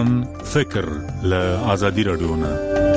ځوان فکر له آزادي رادیو نه.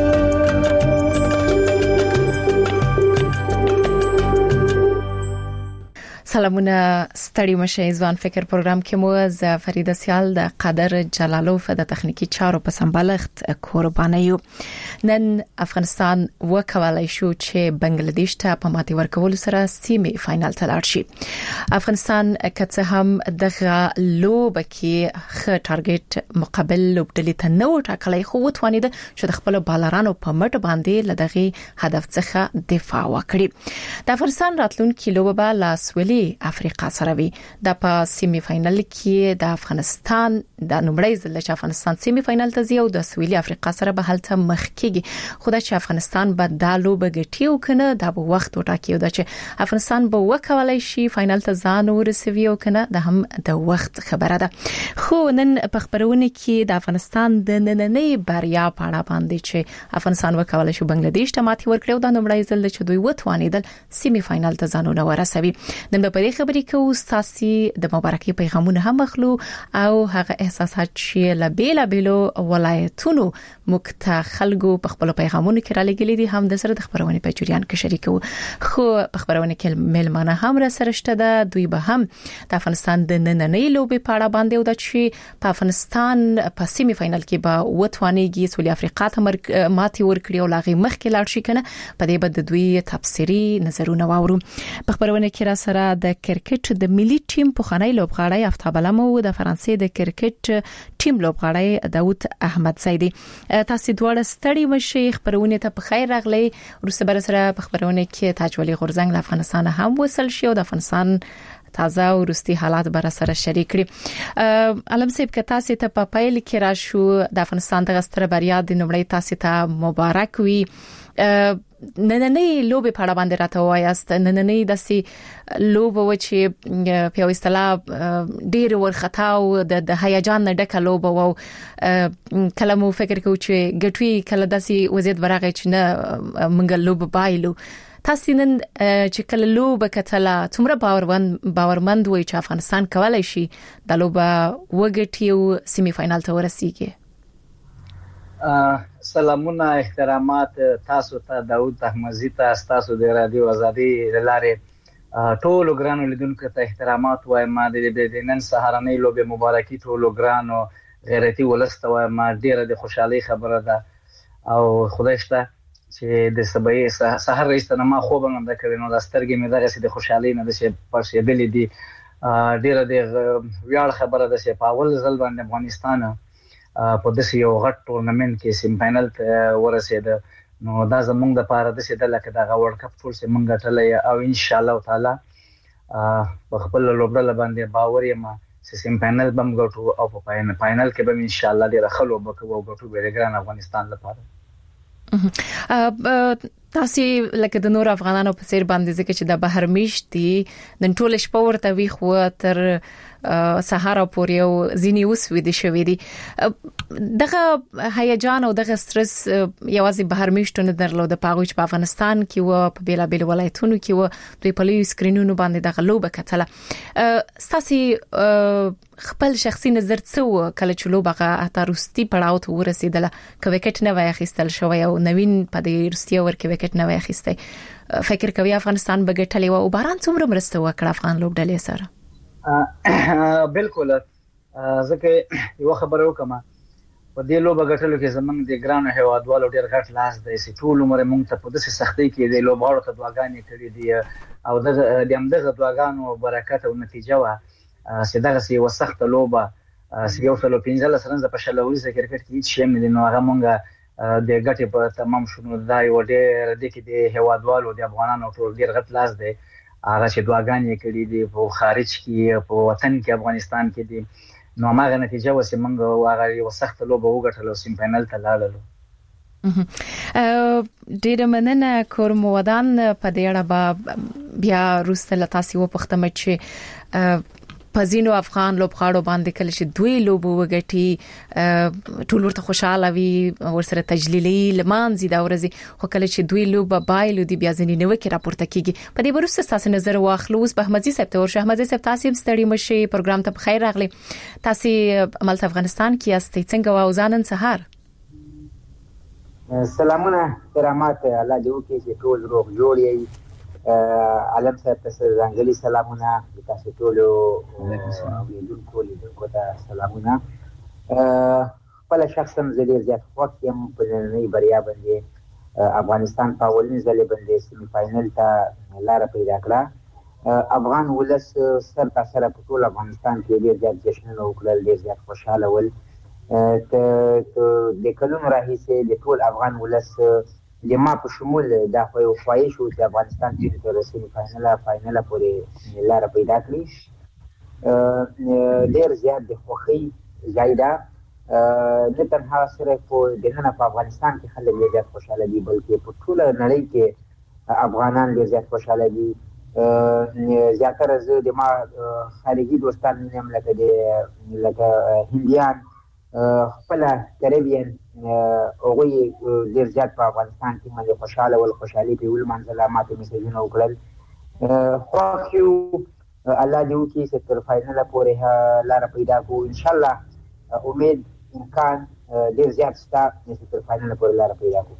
سلامونه ستړي مشه ځوان فکر پروګرام کې مو ز فریده سیال د قادر جلالوف د تخنیکی چارو په سمبالښت قرباني یو. نن افغانستان وکولای شو چې بنگلاديش ته په ماتې ورکول سره سیمه فائنل ته لاړ شي. افغانستان کڅه هم دغه لوب کې خ ټارګټ مقابل لوبډلې ته نو ټاکلای خو وتوانید چې د خپل بالرانو په مټ باندې لدغه هدف څخه دفاع وکړي. د افغانستان راتلونکي لوب به لاسولي افریقا سره وي. د په سیمه فائنل کې د افغانستان د نومړی ځل چې افغانستان سیمه فائنل ته ځي او د سویلي افریقا سره به هلته مخ کېږي. خو دا چې افغانستان به د لوب ګټي او کنه د وخت وټاکي او دا چې افغانستان به وکولای شي فائنل ته ځان ورسوي او کنه د هم د وخت خبره ده. خو نن په خبرونه کې د افغانستان د نننۍ بریا په اړه باندې چې افغانستان وکولای شي بنگلاديش ته ماتې ورکړي او د نومړی ځل چې دوی وتوانیدل سیمه فائنل ته ځانونه ورسوي. نن په دې خبرې کې استاسي د مبارکي پیغامونه هم مخلو او هغه احساسات چې لبیلا بیلو ولایتونو مکته خلکو په خپل پیغامونو کې را لګلې دي هم د سره د خبرونه په جریان کې شریکو. خو په خبرونه کې ملمانه هم را سره شته ده. دوی به هم د افغانستان د نننۍ لوبې په اړه باندې او د چې په افغانستان په سیمه فائنل کې به وتوانیږي سویلي افریقا ته ماتې ورکړي او لاغي مخ کې لاړ شي کنه. په دې بد دوی تفسیری نظرونه واورو. په خبرونه کې را سره د کرکټ د ملي ټیم پخوانی لوبغاړی افتاب علم او د فرانسې د کرکټ ټیم لوبغاړی داوود احمد زیدی. تاسو دواړه ستړي مشي خبرونه ته په خیر راغلي. ورسره بر سره په خبرونه کې تاجولي غورزنګ له افغانستان هم وصل شي او د افغانستان تازه ورستي حالات بر سره شریک کړي. علم صاحب که تاسو ته په پایل کې راشو د افغانستان د غستر بریا د نومړی تاسو ته مبارک وي. نننۍ لوبه په اړه باندې راته وایاست. نننۍ داسې لوبه و چې په اصطلاح ډیر ورختا او د هیجان نه ډکه لوبه و. کله مو فکر کوم چې ګټوي کله داسې وضعیت ورغی چې نه منګل لوبه بایلو. تاسو نن چې کله لوبه کتله څومره باورمند وي چې افغانستان کولای شي د لوبه وګټي او سیمه فائنل ته ورسیږي؟ سلامونه احترامات تاسو ته داوود احمدزی ته تاسو د رادیو ازادي لاره ټول ګرانو لیدونکو ته احترامات وایم. د نن سهارنۍ لوبه مبارکي ټول ګرانو غیرتي ولسته وایم. ډیره د خوشحالي خبره ده او خدای شته چې د سبا سحر رئیسته ما خوب هم د کړنو د سترګې مې دغه سي د خوشحالي نه د شي پرشېدلې دي. ډیره د ویاړ خبره ده چې په اول ځل باندې افغانستان په داسې یو غټ ټورنمنت کې سیم فائنل ته ورسېد. نو دا زمونږ د پاره د څه د لکه دا ورلد کپ ټول سیم موږ ټلې او ان شاء الله تعالی په خپل لوبډله باندې باور یم چې سیم فائنل بم ګټو او په فائنل کې به ان شاء الله ډیر خلو بکو ګټو به ګران افغانستان لپاره. تاسو لکه د نور افغانانو په سیر باندې ځکه چې د بهر میشت دي نن ټول شپه ورته وی خو تر سهار پورې او ځینی وسوي دي شوې دي. دغه هیجان او دغه سترس یوازې بهر میشتونه درلود. په هغه په افغانستان کې و په بیلا بیل ولایتونو کې و دوی په لوی سکرینونو باندې دغه لوبه کتله. تاسو خپل شخصي نظر څه کله چې لوبه اتاروستي پړاو ته ورسېدله که وکټ نه وای اخیستل شوی او نوین په دې روسیا ورکه وکټ نه وای اخیسته فکر کوي افغانستان بغټلی او باران څومره مرسته وکړه افغان لوبډلې سره؟ بالکل ځکه یو خبره وکم په دې لوبه غټلو کې زمونږ د ګران هوادوالو ډیر غټ لاس دی چې ټول عمر مونږ ته په داسې سختۍ کې د لوبغاړو ته دعاګانې کړې دي او د همدغه دعاګانو برکت او نتیجه وا چې دغه سی وسخت لوبه چې یو فلو 15 رنز په شلوري کرکټ کې هیڅ شی نه نو هغه مونږ د غټي په تمام شنو دا یو ډیر د کې د هوادوالو د افغانانو ټول ډیر غټ لاس دی هغه چې دعاګانې کړې دي په خارج کې په وطن کې افغانستان کې دي. نو هغه نتیجه وسه موږ هغه یو سخت لوبه وګټلو سیم فائنل ته لاړلو. ډېر مننه کوم ودان په دې اړه بیا روسته تاسو په ختمه چې پزینو افغان لوبغاړو باندې کله چې دوی لوب وګټي ټول ورته خوشاله وي ورسره تجلیلي لمانځي دا ورځي خو کله چې دوی لوب بایلو دی بیا ځنی نو کې راپورته کیږي په دې ورسته تاسو نظر واخلو اوس به احمدزي صاحب ته ورشه احمدزي صاحب تاسو ستړي مشي پروګرام ته بخیر راغلي تاسو عمل افغانستان کې یاستئ څنګه واوزانن سهار سلامونه کرامات الله دې وکړي چې ټول روغ جوړ یې عالم صاحب ته ځانګړي سلامونه تاسو ټول لیدونکو ته سلامونه خپل شخصا زه ډېر زیات خوښ یم په نننۍ بریا باندې افغانستان په اولنی ځل باندې سیمی فائنل ته لار پیدا کړه افغان ولس سر تر سره په ټول افغانستان کې ډېر زیات جشنونه وکړل ډېر زیات خوشاله ول د کلونو راهیسې د ټول افغان ولس د ما په شمول دا خو یو خواهش و چې افغانستان ټیم تر سیمی فائنل پورې لار پیدا کړي ډېر زیات د خوښۍ ځای ده نه تنها صرف د نن په افغانستان کې خلک ډېر زیات خوشاله دي بلکې په ټول نړۍ کې افغانان ډېر زیات خوشاله دي زیاتره زه د ما خارجي دوستان یم لکه هندیان خپل کریبین هغوی ډېر زیات په افغانستان کې باندې خوشاله ول خوشحالي په ولمانځله ماته میسجونه وکړل خوښ یو الله دې وکړي چې تر فاینله پورې لاره پیدا کړو انشاءالله امید امکان ډېر زیات شته چې تر فاینله پورې لاره پیدا کړو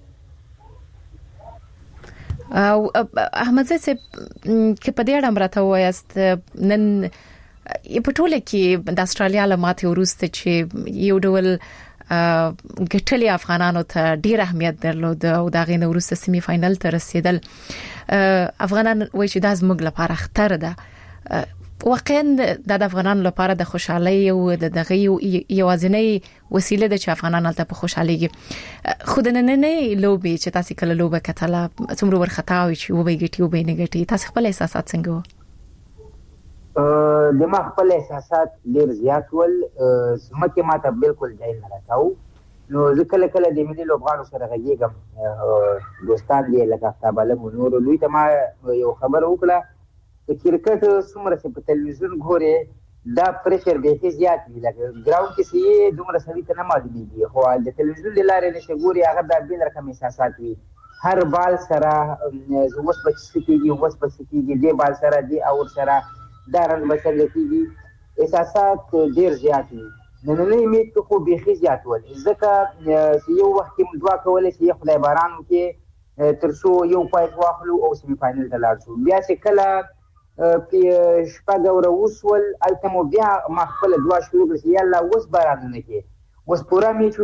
او احمدزي صاحب کې په دې اړه مرته وایست نن په ټوله کې د استرالیا له ماتې وروسته چې یو ډول ګټلي افغانانو ته ډیر اهمیت درلود او دا غي وروسته سیمی فائنل ته رسیدل افغانان وایي چې دا زموږ لپاره خطر ده واقعا د افغانانو لپاره د خوشحالي او د دغه یوازینی وسیله ده چې افغانان ته په خوشحاليږي خود نن نه لوبي چې تاسو کله لوبه کتله څومره ورخطاوي چې وبې ګټي وبې نه ګټي تاسو خپل احساسات څنګه د ما خپل احساسات ډېر زیات ول سمکه ماته بالکل ځای نه راکاو نو زه کله کله د ملي لوبغاړو سره غږیږم دوستان دي لکه افتاب علم نور دوی ته ما یو خبر وکړه چې کرکټ څومره چې په تلویزیون ګوري دا پریشر به زیات وي لکه ګراوند کې چې دومره سړي ته نه معلومیږي خو د تلویزیون د لارې نشه ګوري هغه د بل رقم احساسات وي هر بال سره وس بچیږي دې بال سره دې اور سره دا رنګ مسل کېږي احساسات ډېر زیات دي نننۍ میچ خو بیخي زیات ول ځکه یو وخت کې دعا کولای چې خدای باران وکړي تر څو یو پایټ واخلو او سیمی فائنل ته لاړ شو بیا چې کله په شپږ اوره وسول التمو بیا ما خپل دعا شروع کړه یا الله وس باران نه کې وس پورا میچ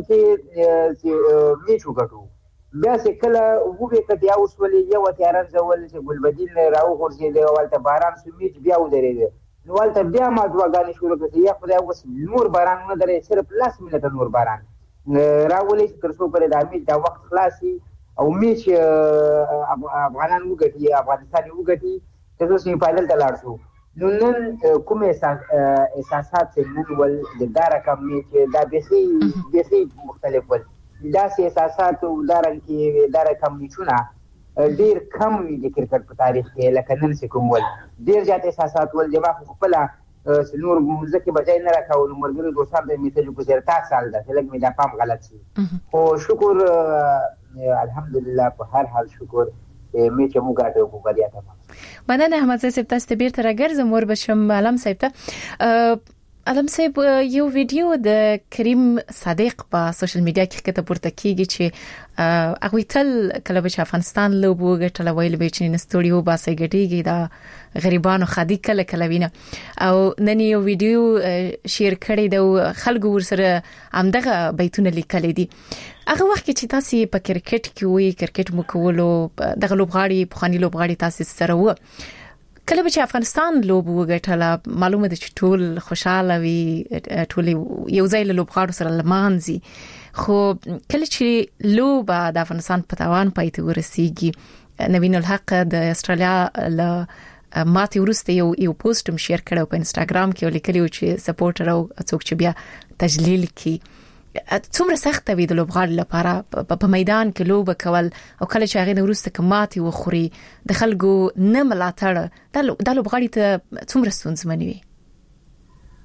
کې میچ وکړو بیا چې کله وګورې ته بیا وسول یو تیارن زول چې ګلبدین راو غورځي دی ولته باران سو میچ بیا ودرېده نو ولته بیا ما دعاګانې شروع کړې یا خدای وس نور باران نه درې صرف لاس منټه نور باران راولې تر څو پرې د میچ دا وخت خلاصي او میچ افغانان وګټي افغانستان وګټي چې سیمی فائنل ته لاړ شو نو نن کوم احساسات چې نن ول د دا رقم میچ دا بیخي مختلف ول دا احساسات او دا رقم میچونه ډیر کم وي د کرکټ په تاریخ کې لکه نن چې کوم ول ډیر زیات احساسات ول جواب خپل نور ځکه بځای نه راکاو نو مرګري دوستان ته میسج وکړ تا سال دا لکه مې دا پام غلط شي او شکر الحمدلله په هر حال شکر میچ مو ګټو په بریا ته مننه احمد صاحب تاسو ته بیرته راګرځم ور بشم علم صاحب ته علم صاحب یو ویډیو د کریم صادق په سوشل میډیا کې کته پورته کیږي چې هغه تل کله چې افغانستان لوب وګټل ویل به چې نستوډیو باسي ګټيږي دا غریبانو خدي کله وینه او نن یو ویډیو شیر کړی د خلکو ورسره همدغه بیتونه لیکل دي هغه وخت چې تاسو په کرکټ کې وي کرکټ مو کولو دغه لوبغاړي په خاني لوبغاړي تاسو سره و کله چې افغانستان لوب وګټله معلومه ده چې ټول خوشاله وي ټول یو ځای له لوبغاړو سره لمانځي خو کله چې لوب د افغانستان په توان پاتې ورسیږي نوین الحق د استرالیا له ماته ورسته یو پوسټ هم شیر کړو په انستګرام کې ولیکلی چې سپورټر او څوک چې بیا تجلیل کی څومره سخت وي د لوبغاړو لپاره په میدان کې لوب کول او کله چې هغه ورسته کماتي وخوري د خلکو نه ملاتړ د لوبغاړي ته څومره ستونزمن وي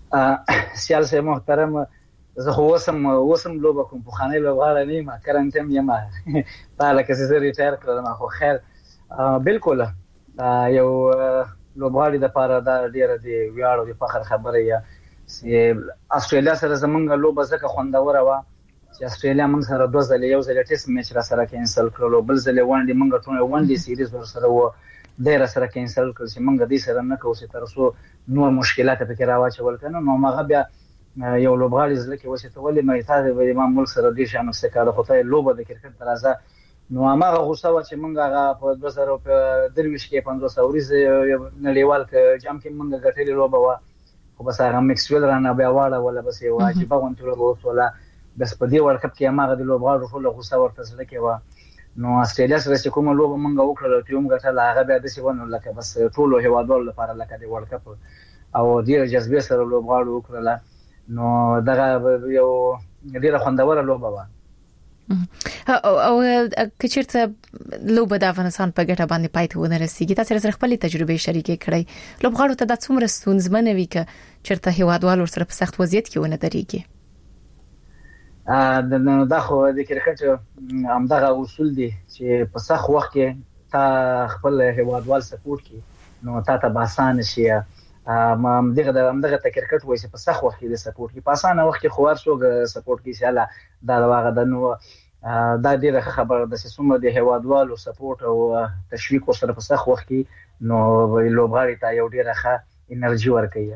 سیال سه محترم زه وسم لوبه کوم په خانه لوبغاړه نه ما کرنټم یم بالا که زه ریټایر کړم خو خیر بالکل یو لوبغاړي د پاره دا ډیره دی ویاړو د فخر خبره یا استرالیا سره زمونږ لوبه زکه خوندوره و چې استرالیا موږ سره 2 ځله یو ځل ټیسټ میچ را سره کینسل کړو بل ځل ون ډي موږ ټول ون ډي سیریز ور سره و ډیر سره کینسل کړ چې موږ دې سره نه کوو چې تر څو نور مشکلات پکې راوچول کنه نو ماغه بیا یو لوبغاړي زله کې وسه ولې مې تاسو به ما ملک سره دې شامل سکاله خو ته لوبه د کرکټ درازه نو هغه غوسه و چې موږ هغه په 2023 کې 500 ورځ نړیوال جام کې موږ غټلې لوبه و خو بس هغه میکسویل رانه بیا واړه ولا بس یو واجب غونټه لوبه ولا بس په دې ورلد کپ کې هغه د لوبغاړو ټول غوسه ورته زړه کې و نو استرالیا سره چې کومه لوبه موږ وکړه ته موږ ټول هغه بیا د سی ونه لکه بس ټول هیوادوال لپاره لکه د ورلد کپ او ډیر جذبه سره لوبغاړو وکړه نو دغه یو ډیره خوندوره لوبه و او کچیرته لوبه د افغانستان په ګټه باندې پاتې ونه رسیږي تاسو سره خپل تجربه شریکې کړئ لوبغاړو ته د څومره ستونزمنه وي ک چیرته هیوادوال سره په سخت وضعیت کې ونه درېږي دا خو د کرکټ همدغه اصول دي چې په سخت وخت کې تا خپل هیوادوال سپورټ کی نو تا ته باسان شي ما همدغه کرکټ وایي چې په سخت وخت کې د سپورټ کی په اسانه وخت کې خو ورسوګ سپورټ کی شاله دا واغه د نو دا ډیره خبره ده چې څومره د هیوادوالو سپورټ او تشویق سره په سخت وخت کې نو لوبغاړي ته یو ډیره ښه انرژي ورکوي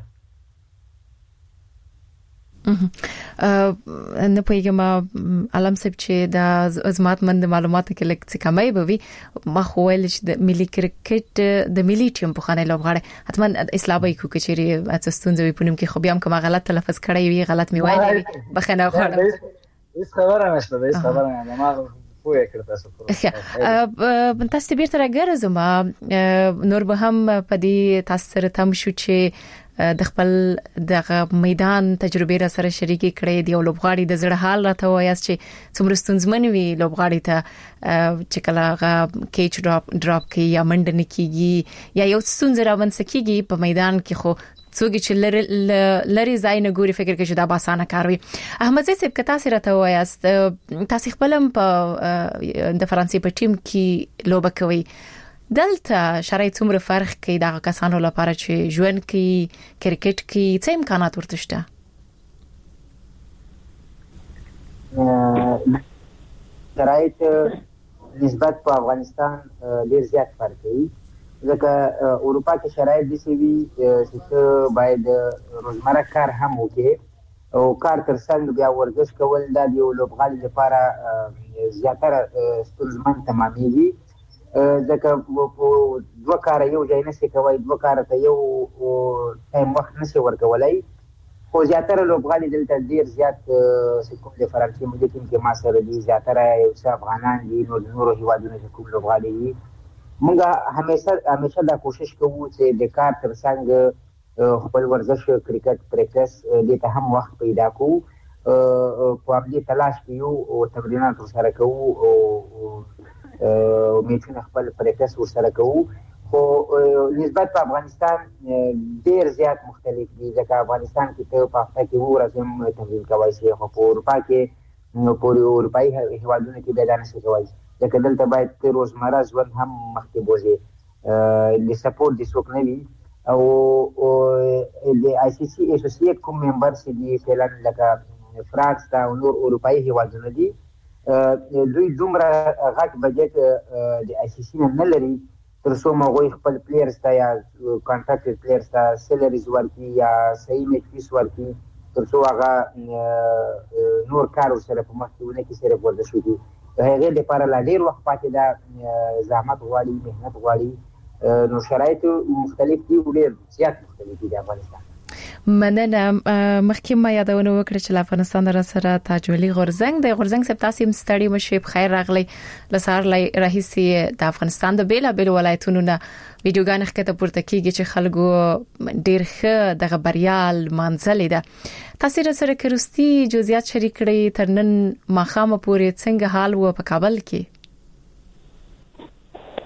نه پوهیږم علم صاحب چې د ازمات مند معلوماتو کې لکه څه کمای به وي ما خو ویل چې د ملي کرکټ د ملي ټیم په خانه لوبغاړي حتما اصلاحي کو کچري اتستونځوي پونم کې خو بیا هم کوم غلط تلفظ کړی وي غلط می وایي وي بخنه غواړم هیڅ خبره نشته هیڅ خبره نه ما پوهه کړ تاسو تاسو بیرته راګرځم نور به هم په دې تاسو سره تم شو چې د خپل د میدان تجربه را سره شریکې کړې دی او لوبغاړي د زړه حال راته وایاست چې څومره ستونزمن وي لوبغاړي ته چې کله کیچ ډراپ کوي یا منډه نکېږي یا یو ستونزه راوند سکیږي په میدان کې خو څوک چې لری ځای نه ګوري فکر کوي چې دا باسانه کار وي احمد زی صاحب کتا سره ته وایاست تاسو خپل په د فرانسې په ټیم کې لوبه کوي دلته شرایط څومره فرق کوي د کسانو لپاره چې ژوند کوي کرکټ کې څه امکانات ورته شته شرایط نسبت په افغانستان ډیر زیات فرق کوي ځکه اروپا کې شرایط د سی وی چې باید روزمره کار هم وکړي او کار تر څنګ بیا ورزش کول د یو لوبغاړي لپاره زیاتره ستونزمن تمامېږي ځکه دوه کار یو ځای نشي کوي دوه کار ته یو ټایم وخت نشي ورکولای خو زیاتره لوبغاړي دلته ډیر زیات کوم د فرانسې ملي ټیم کې ما سره دي زیاتره یو څه افغانان دي نورو هیوادونو کې کوم لوبغاړي دي موږ همیشه دا کوشش کوو چې د کار تر څنګ خپل ورزش کرکټ پریکټس دې ته هم وخت پیدا کوو په دې تلاش کې یو تمرینات سره کوو او میچونه خپل پریکټس ورسره کوو خو نسبت په افغانستان ډیر زیات مختلف دي ځکه افغانستان کې ته په هفته کې وو راځم تمرین کوي شي خو په اروپا کې په اروپایي هیوادونو کې دا نه شي کوي ځکه دلته باید روزمره ژوند هم مخکې بوزي د سپورټ د څوک نه وي او د آی سی سی اسوسییټ کوم ممبرز دي فعلا لکه فرانس او نور اروپایي هیوادونه دي دوی دومره غټ بجټ د آی سی سی نه لري تر څو موږ خپل پلیئرز ته یا کانټراکټډ پلیئرز ته سیلریز ورکړي یا صحیح میچ فیس ورکړي تر څو هغه نور کار سره په مخ کې ونه کې سره ورزش وکړي هغه لپاره لا ډیر وخت پاتې دا زحمت غواړي مهنت غواړي نو شرایط مختلف دي ډیر زیات مختلف دي د افغانستان مننه مخکې ما یادونه وکړه چې افغانستان سره تاجولي غورزنګ د غورزنګ سپ تاسو مستړی مشي بخیر راغلی لسار رئیسي د افغانستان د بیل ولایتونو نه ویډیوګان ښکته پورته کیږي چې خلکو ډیر ښه د خبريال منځلې ده تاسو سره کروستي جزئیات شریک کړئ ترنن ماخامه پورې څنګه حال و په کابل کې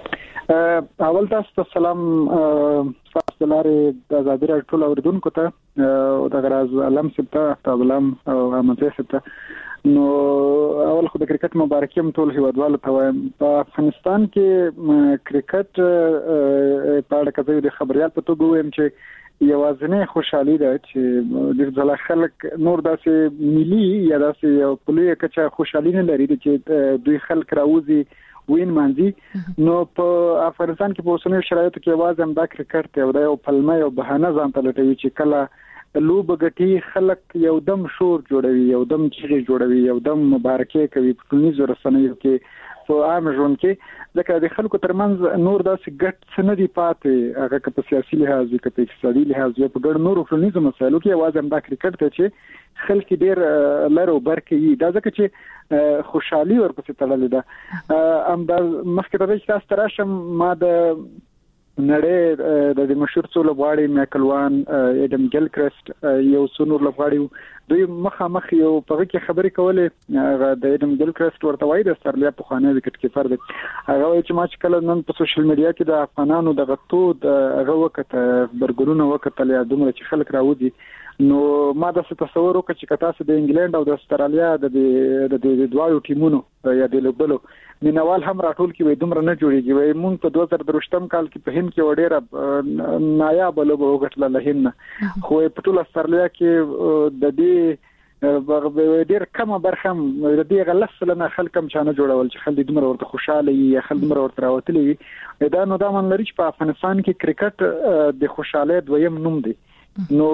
اول تاسو سلام تاسو لاره د آزادي راډیو ټول اوریدونکو ته او د غراز علم سپتا تابلم او امته سپتا نو اول خو د کرکټ مبارکي هم ټول هیوادوالو ته وایم. په افغانستان کې کرکټ په اړه کزه د خبريال په توګه وایم چې یوازینی خوشحالي ده چې د ځل خلک نور داسې ملي یا داسې یو پولیو کچا خوشحالي نه لري چې دوی خلک راوځي وین مانځي. نو په افغانستان کې په اوسنیو شرایطو کې आवाज هم دا کرکټ ته یو پلمه یو بهانه ځان ته لټوي چې کله لوب غټي خلک یو دم شور جوړوي، یو دم چیغې جوړوي، یو دم مبارکي کوي په ټولنیزو رسنیو کې په عام ژوند کې. ځکه د خلکو ترمنځ نور داسې ګټ څه نه دی پاتې، هغه که په سیاسي لحاظ وي که په اقتصادي لحاظ وي، په ګډ نورو ټولنیزو مسایلو کې आवाज هم دا کرکټ ته چې خلک ډېر لرو برکې دا ځکه چې خوشحالي ورپسې تړلې ده. ام دا مخکې راځي تاسو تراشم ما د نړۍ د مشهور څو لوبغاړي میکلوان اډم ګیلکرست یو څونور لوبغاړي دوی مخامخ یو په کې خبرې کولې. د اډم ګیلکرست ورته وایي د استرالیا په خانه وکټ کیپر دی، هغه وایي چې ما چې کله نن په سوشل میډیا کې د افغانانو د غټو هغه وخت برګرونه وکړل یا دومره چې خلک راوځي، نو ما د تصور وکړ چې کتاسو د انګلند او د استرالیا د دوه ټیمونو یا د لوبلو مینوال هم راټول کې وي دومره نه جوړیږي. وي مونږ په 2023 کال کې په هند کې وړه نایاب لوبه وګټله له هند، خو په ټول استرالیا کې د دې ډېر کم برخه د دې غلس لنه خلکم چانه جوړول چې خلک دومره ورته خوشاله وي، خلک دومره ورته راوتلي وي. دا نو دا من لري چې په افغانستان کې کرکټ د خوشاله دویم نوم دی. نو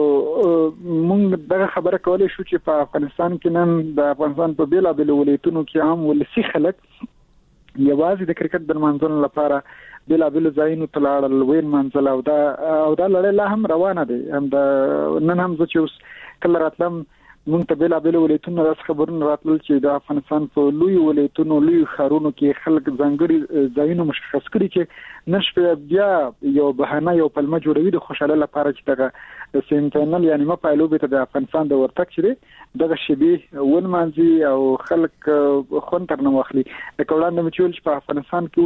موږ دغه خبره کولای شو چې په افغانستان کې نن د افغانستان په بیلا بیل ولایتونو کې هم ولسی خلک یوازې د کرکټ د منځونو لپاره بیلا بیل ځایونو ته لاړل وین منځل او دا لړۍ لا هم روانه دي. هم د نن هم چې اوس کله راتلم موږ ته بیلا بیل ولایتونو راس خبرونه راتلل چې د افغانستان په لوی ولایتونو لوی ښارونو کې خلک ځانګړي ځایونه مشخص کړي چې نشو بیا یو بهانه یو پلمه جوړوي د خوشاله لپاره چې دغه سیم فائنل یعنی ما پایلو به د افغانستان د ورتک چره دغه شبي ون مانځي او خلک خون تر نو واخلي. د کولاند مچول چې په افغانستان کې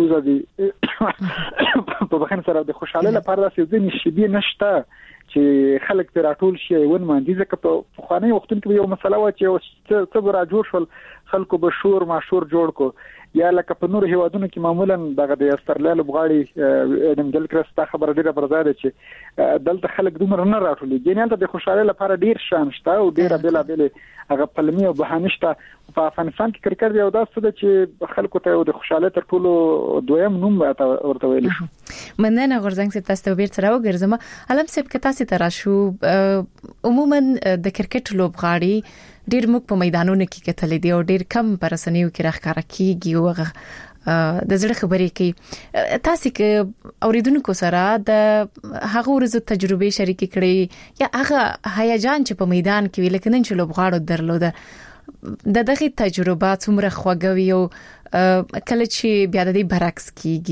وزدي په بخښن سره د خوشاله لپاره د ځینې شبي نشته چې خلک پر راټول شي ون مانځي. ځکه په خواني وختونو کې یو مسله و چې څه را جوړ شول خلکو به شور ماشور جوړ کو یا لکه په نور هیوادونو کې معمولا دغه د استرالیا لوبغاړي اډم ګیلکرست خبره ډیره برزاده چې دلته خلک دومره نه راټولي ګینه د خوشاله لپاره ډیر شان شته او ډیره بلا بل هغه پلمي او بهانه شته. په افغانستان کې کرکټ یو داسې ده چې خلکو ته د خوشاله تر ټولو دویم نوم ورته ویل شو. مننه غورځنګ سپ تاسو به سره وګرځم علم سپ کتا سي ترا شو عموما د کرکټ لوبغاړي ډیر موږ په میدانونو کې کتلې دي او ډیر کم پر رسنیو کې راخاره کیږي او د زړه خبرې کوي. تاسو کې اوریدونکو سره د هغه ورځو تجربه شریک کړي یا هغه هیجان چې په میدان کې ویل کېنن چې لوبغاړو درلوده د دغه تجربه څومره خوږوي او کله چې بیا د دې برعکس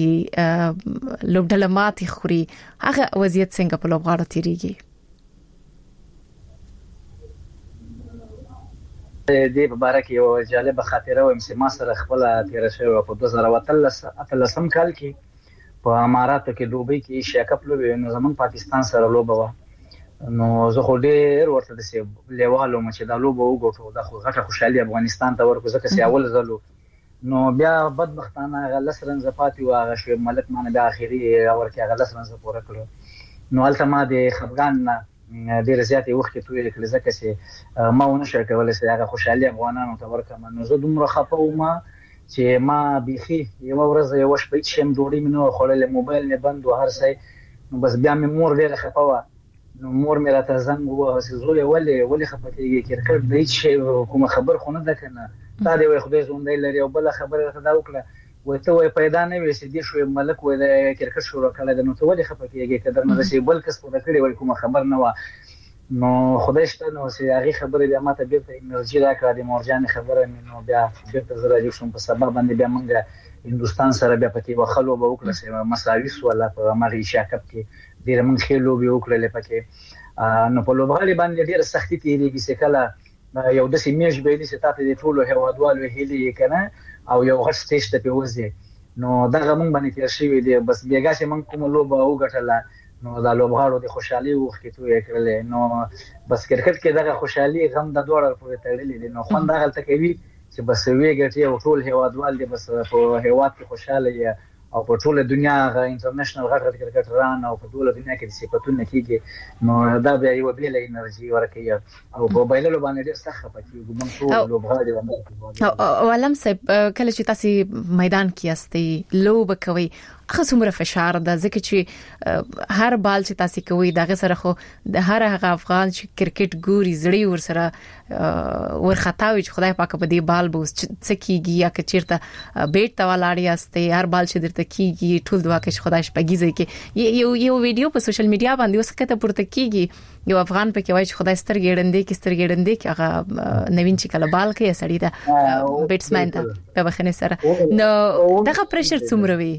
کیږي لوبډله ماتي خوري هغه وضعیت څنګه په لوبغاړو تیریږي؟ دې په باره کې یو جالب خاطره وایم چې ما سره خپل تیر شوی په 2013 کال کې په اماراتو کې دوبۍ کې ایشیا کپ لوبې نو زمون پاکستان سره لوبه و. نو زه خو ډېر ورته د سی لیوالو چې دا لوبه وګټو دا خو غټه خوشحالي افغانستان ته ورکو ځکه چې اول زلو نو بیا بدبختانه غلس رنځ پاتې و هغه شی ملک مانه بیا اخیری ورکه غلس رنځ پوره کړو. نو البته ما د خفغان ډیر زیاتې وخت توې کړل ځکه چې ما ونه شر کولای چې هغه خوشحالي افغانانو ته ورکړم. نو زه دومره خپه وم چې ما بيخي یو ورځ یو شپه چې ډوډۍ منو خورل موبایل نه بند و هر څه نو بس بیا مې مور ډیر خپه و. نو مور مې راته زنګ ووهه چې زوی ولې خپه کېږي کرکټ د هیڅ شی کومه خبر خو نه ده کنه دا دی وای خدای زوندې لري او بل خبره راته دا وکړه وته وای پیدا نه وي چې دې شو ملک وای د کرکټ شروع کړل د نو ته ولې خپه کېږي کدر نه شي بل کس په کړي وای کومه خبر نه و. نو خدای شته نو چې هغه خبره بیا ماته بیرته انرژي راکړه د مورجان خبره نو بیا بیرته زړه دې شوم په سبب باندې بیا موږ هندستان سره بیا پکې وخلو به وکړه چې مساوي ولا په مغربي شاکب کې ډیر من خېلو به وکړل پکې نو په لوبغالي باندې ډیر سختي تیریږي چې کله یو د سیمېج به دي چې تاسو د ټولو هوادوالو هلي کنه او یو غټ سټیج ته پیوځي نو دغه مونږ باندې تیر شوی دی بس بیګا چې مونږ کوم لوبه وګټله نو دا لوبغاړو د خوشحالي وخت کې توې کړلې نو بس کرکټ کې دغه خوشحالي غم د دوړ پورې تړلې دي نو خوند دغه ته کوي چې بس وی ګټي او ټول هیوادوال دي بس په هیواد کې خوشاله او په ټوله دنیا غا انټرنیشنل غټ کرکټران او په ټوله دنیا کې د صفاتونه کېږي نو دا به یو بیل انرژي ورکوي او په بایللو باندې ډېر سخت پکې ګومان ټول لوبغاړي باندې او علم صاحب کله چې تاسو میدان کې استئ لوب کوي اخه څومره فشار ده ځکه چې هر بال چې تاسو کوي دغه سره خو د هر هغه افغان چې کرکټ ګوري زړی ور سره ورخطاوي چې خدای پاک په دې بال بوس څکیږي یا که چیرته بیٹ ته ولاړی استئ هر بال چې درته کیږي ټول دعا کوي خدای شپږیږي کې یو ویډیو په سوشل میډیا باندې اوس کته پورته کیږي یو افغان په کې وایي چې خدای سترګې کې هغه نوین چې کله بال کوي سړی دا بیټسمن ته په بخنه سره نو دغه پريشر څومره وي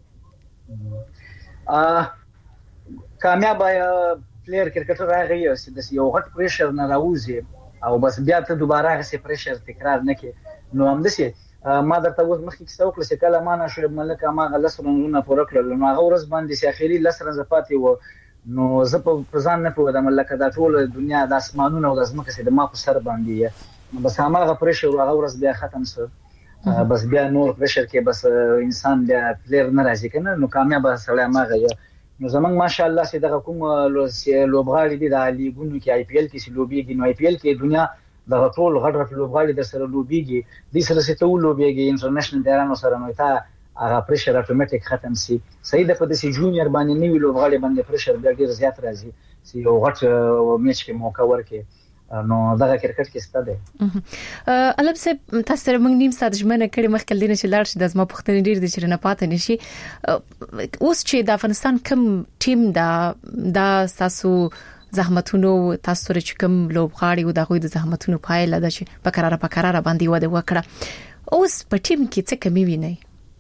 کامیاب پلیئر کرکټر راغی چې د یو غټ پریشر نه راوځي او بس بیا ته دوباره هغه پریشر تکرار نه کې نو هم دسي ما درته اوس مخکې څه وکړل چې کله ما نشو ملک ما غلس رنونه پوره کړل نو هغه ورځ باندې چې اخیری لسرن زپاتې و نو زه په ځان نه پوهیدم لکه دا ټول دنیا د اسمانونو او د ځمکې سره د ما په سر باندې بس هغه پریشر هغه ورځ بیا ختم شو بس بیا نور پریشر کې بس انسان بیا پلیر نه راځي کنه نو کامیاب سره ماغه نو زمنګ ماشاءالله چې دغه کوم لوبغاړي دي د لیګونو کې آی پی ایل کې لوبيږي نو آی پی ایل کې دنیا دغه ټول غټ لوبغاړي د سره لوبيږي د سره ستو لوبيږي انټرنیشنل ډیرانو سره نو تا هغه پریشر اتوماتیک ختم سي صحیح ده په دې جونیئر باندې نیو لوبغاړي باندې پریشر ډیر زیات راځي چې یو غټ میچ کې موقع ورکړي نو دغه کرکټ کې ستاده علم صاحب تاسو سره موږ نیم ساعت ژمنه کړې مخکې دینه چې لاړ شي د زما پښتنې ډیر د چرنه پاتې نشي اوس چې د افغانستان کوم ټیم دا تاسو زحمتونو تاسو سره چې کوم لوبغاړي او دغه د زحمتونو پایله ده چې په قراره باندې وده وکړه اوس په ټیم کې څه کمی ویني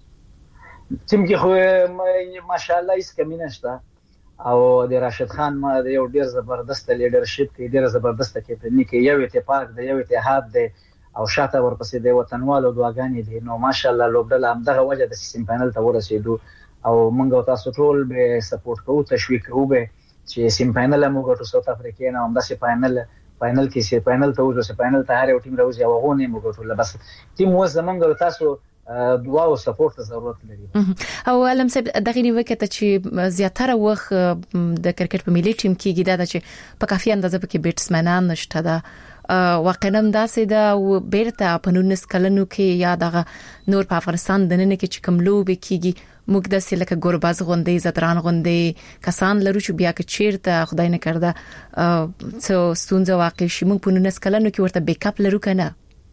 ټیم کې خو ماشاءالله هیڅ کمی نشته او د راشد خان ما د یو ډیر زبردست لیډرشپ کې ډیر زبردست کېپټنی کې یو اتفاق د یو اتحاد دی او شاته ورپسې د وطنوالو دعاګانې دي نو ماشاءالله لوبډل هم دغه وجه د سیم فائنل ته ورسېدو او موږ تاسو ټول به سپورټ کوو تشویق کوو به چې سیم فائنل موږ ټول ساوث افریقا نه هم د فائنل کې سي فائنل ته وځو سي فائنل ته هر یو ټیم راوځي او غو نه موږ ټول بس ټیم و زمونږ تاسو دعا او سپورټ ضرورت لري او علم صاحب دغه نیوکه ته چې زیاتره وخت د کرکټ په ملي ټیم کې دا چې په کافي اندازه کې بیټسمنان نشته دا واقعا داسې دا او بیرته په 19 کلنو کې یا دغه نور په افغانستان د نن کې چې کوم لوب کېږي موږ د سلکه ګورباز غوندې زدران غوندې کسان لرو چې بیا کې چیرته خدای نه کړدا څو ستونزه واقع شي موږ په 19 کلنو کې ورته بیک اپ لرو کنه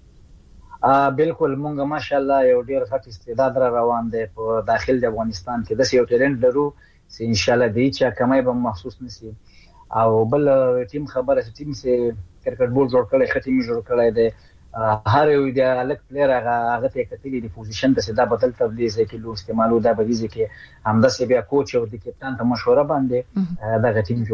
بالکل مونږه ماشاءالله یو ډیر غټ استعداد را روان دی په داخل د افغانستان کې د یو ټیلنټ لرو چې ان شاء الله دې چې کمای به محسوس نشي او بل ټیم خبره ټیم سه کرکټ بول جوړ کړي ختمي جوړ کړي دی هر یو د الګ پلیر هغه ته کتلی دی پوزیشن ته دا بدل تبلیغ کې لو استعمالو دا بږي کې همدا سی بیا کوچ او د کپټان ته مشوره باندې دا ټیم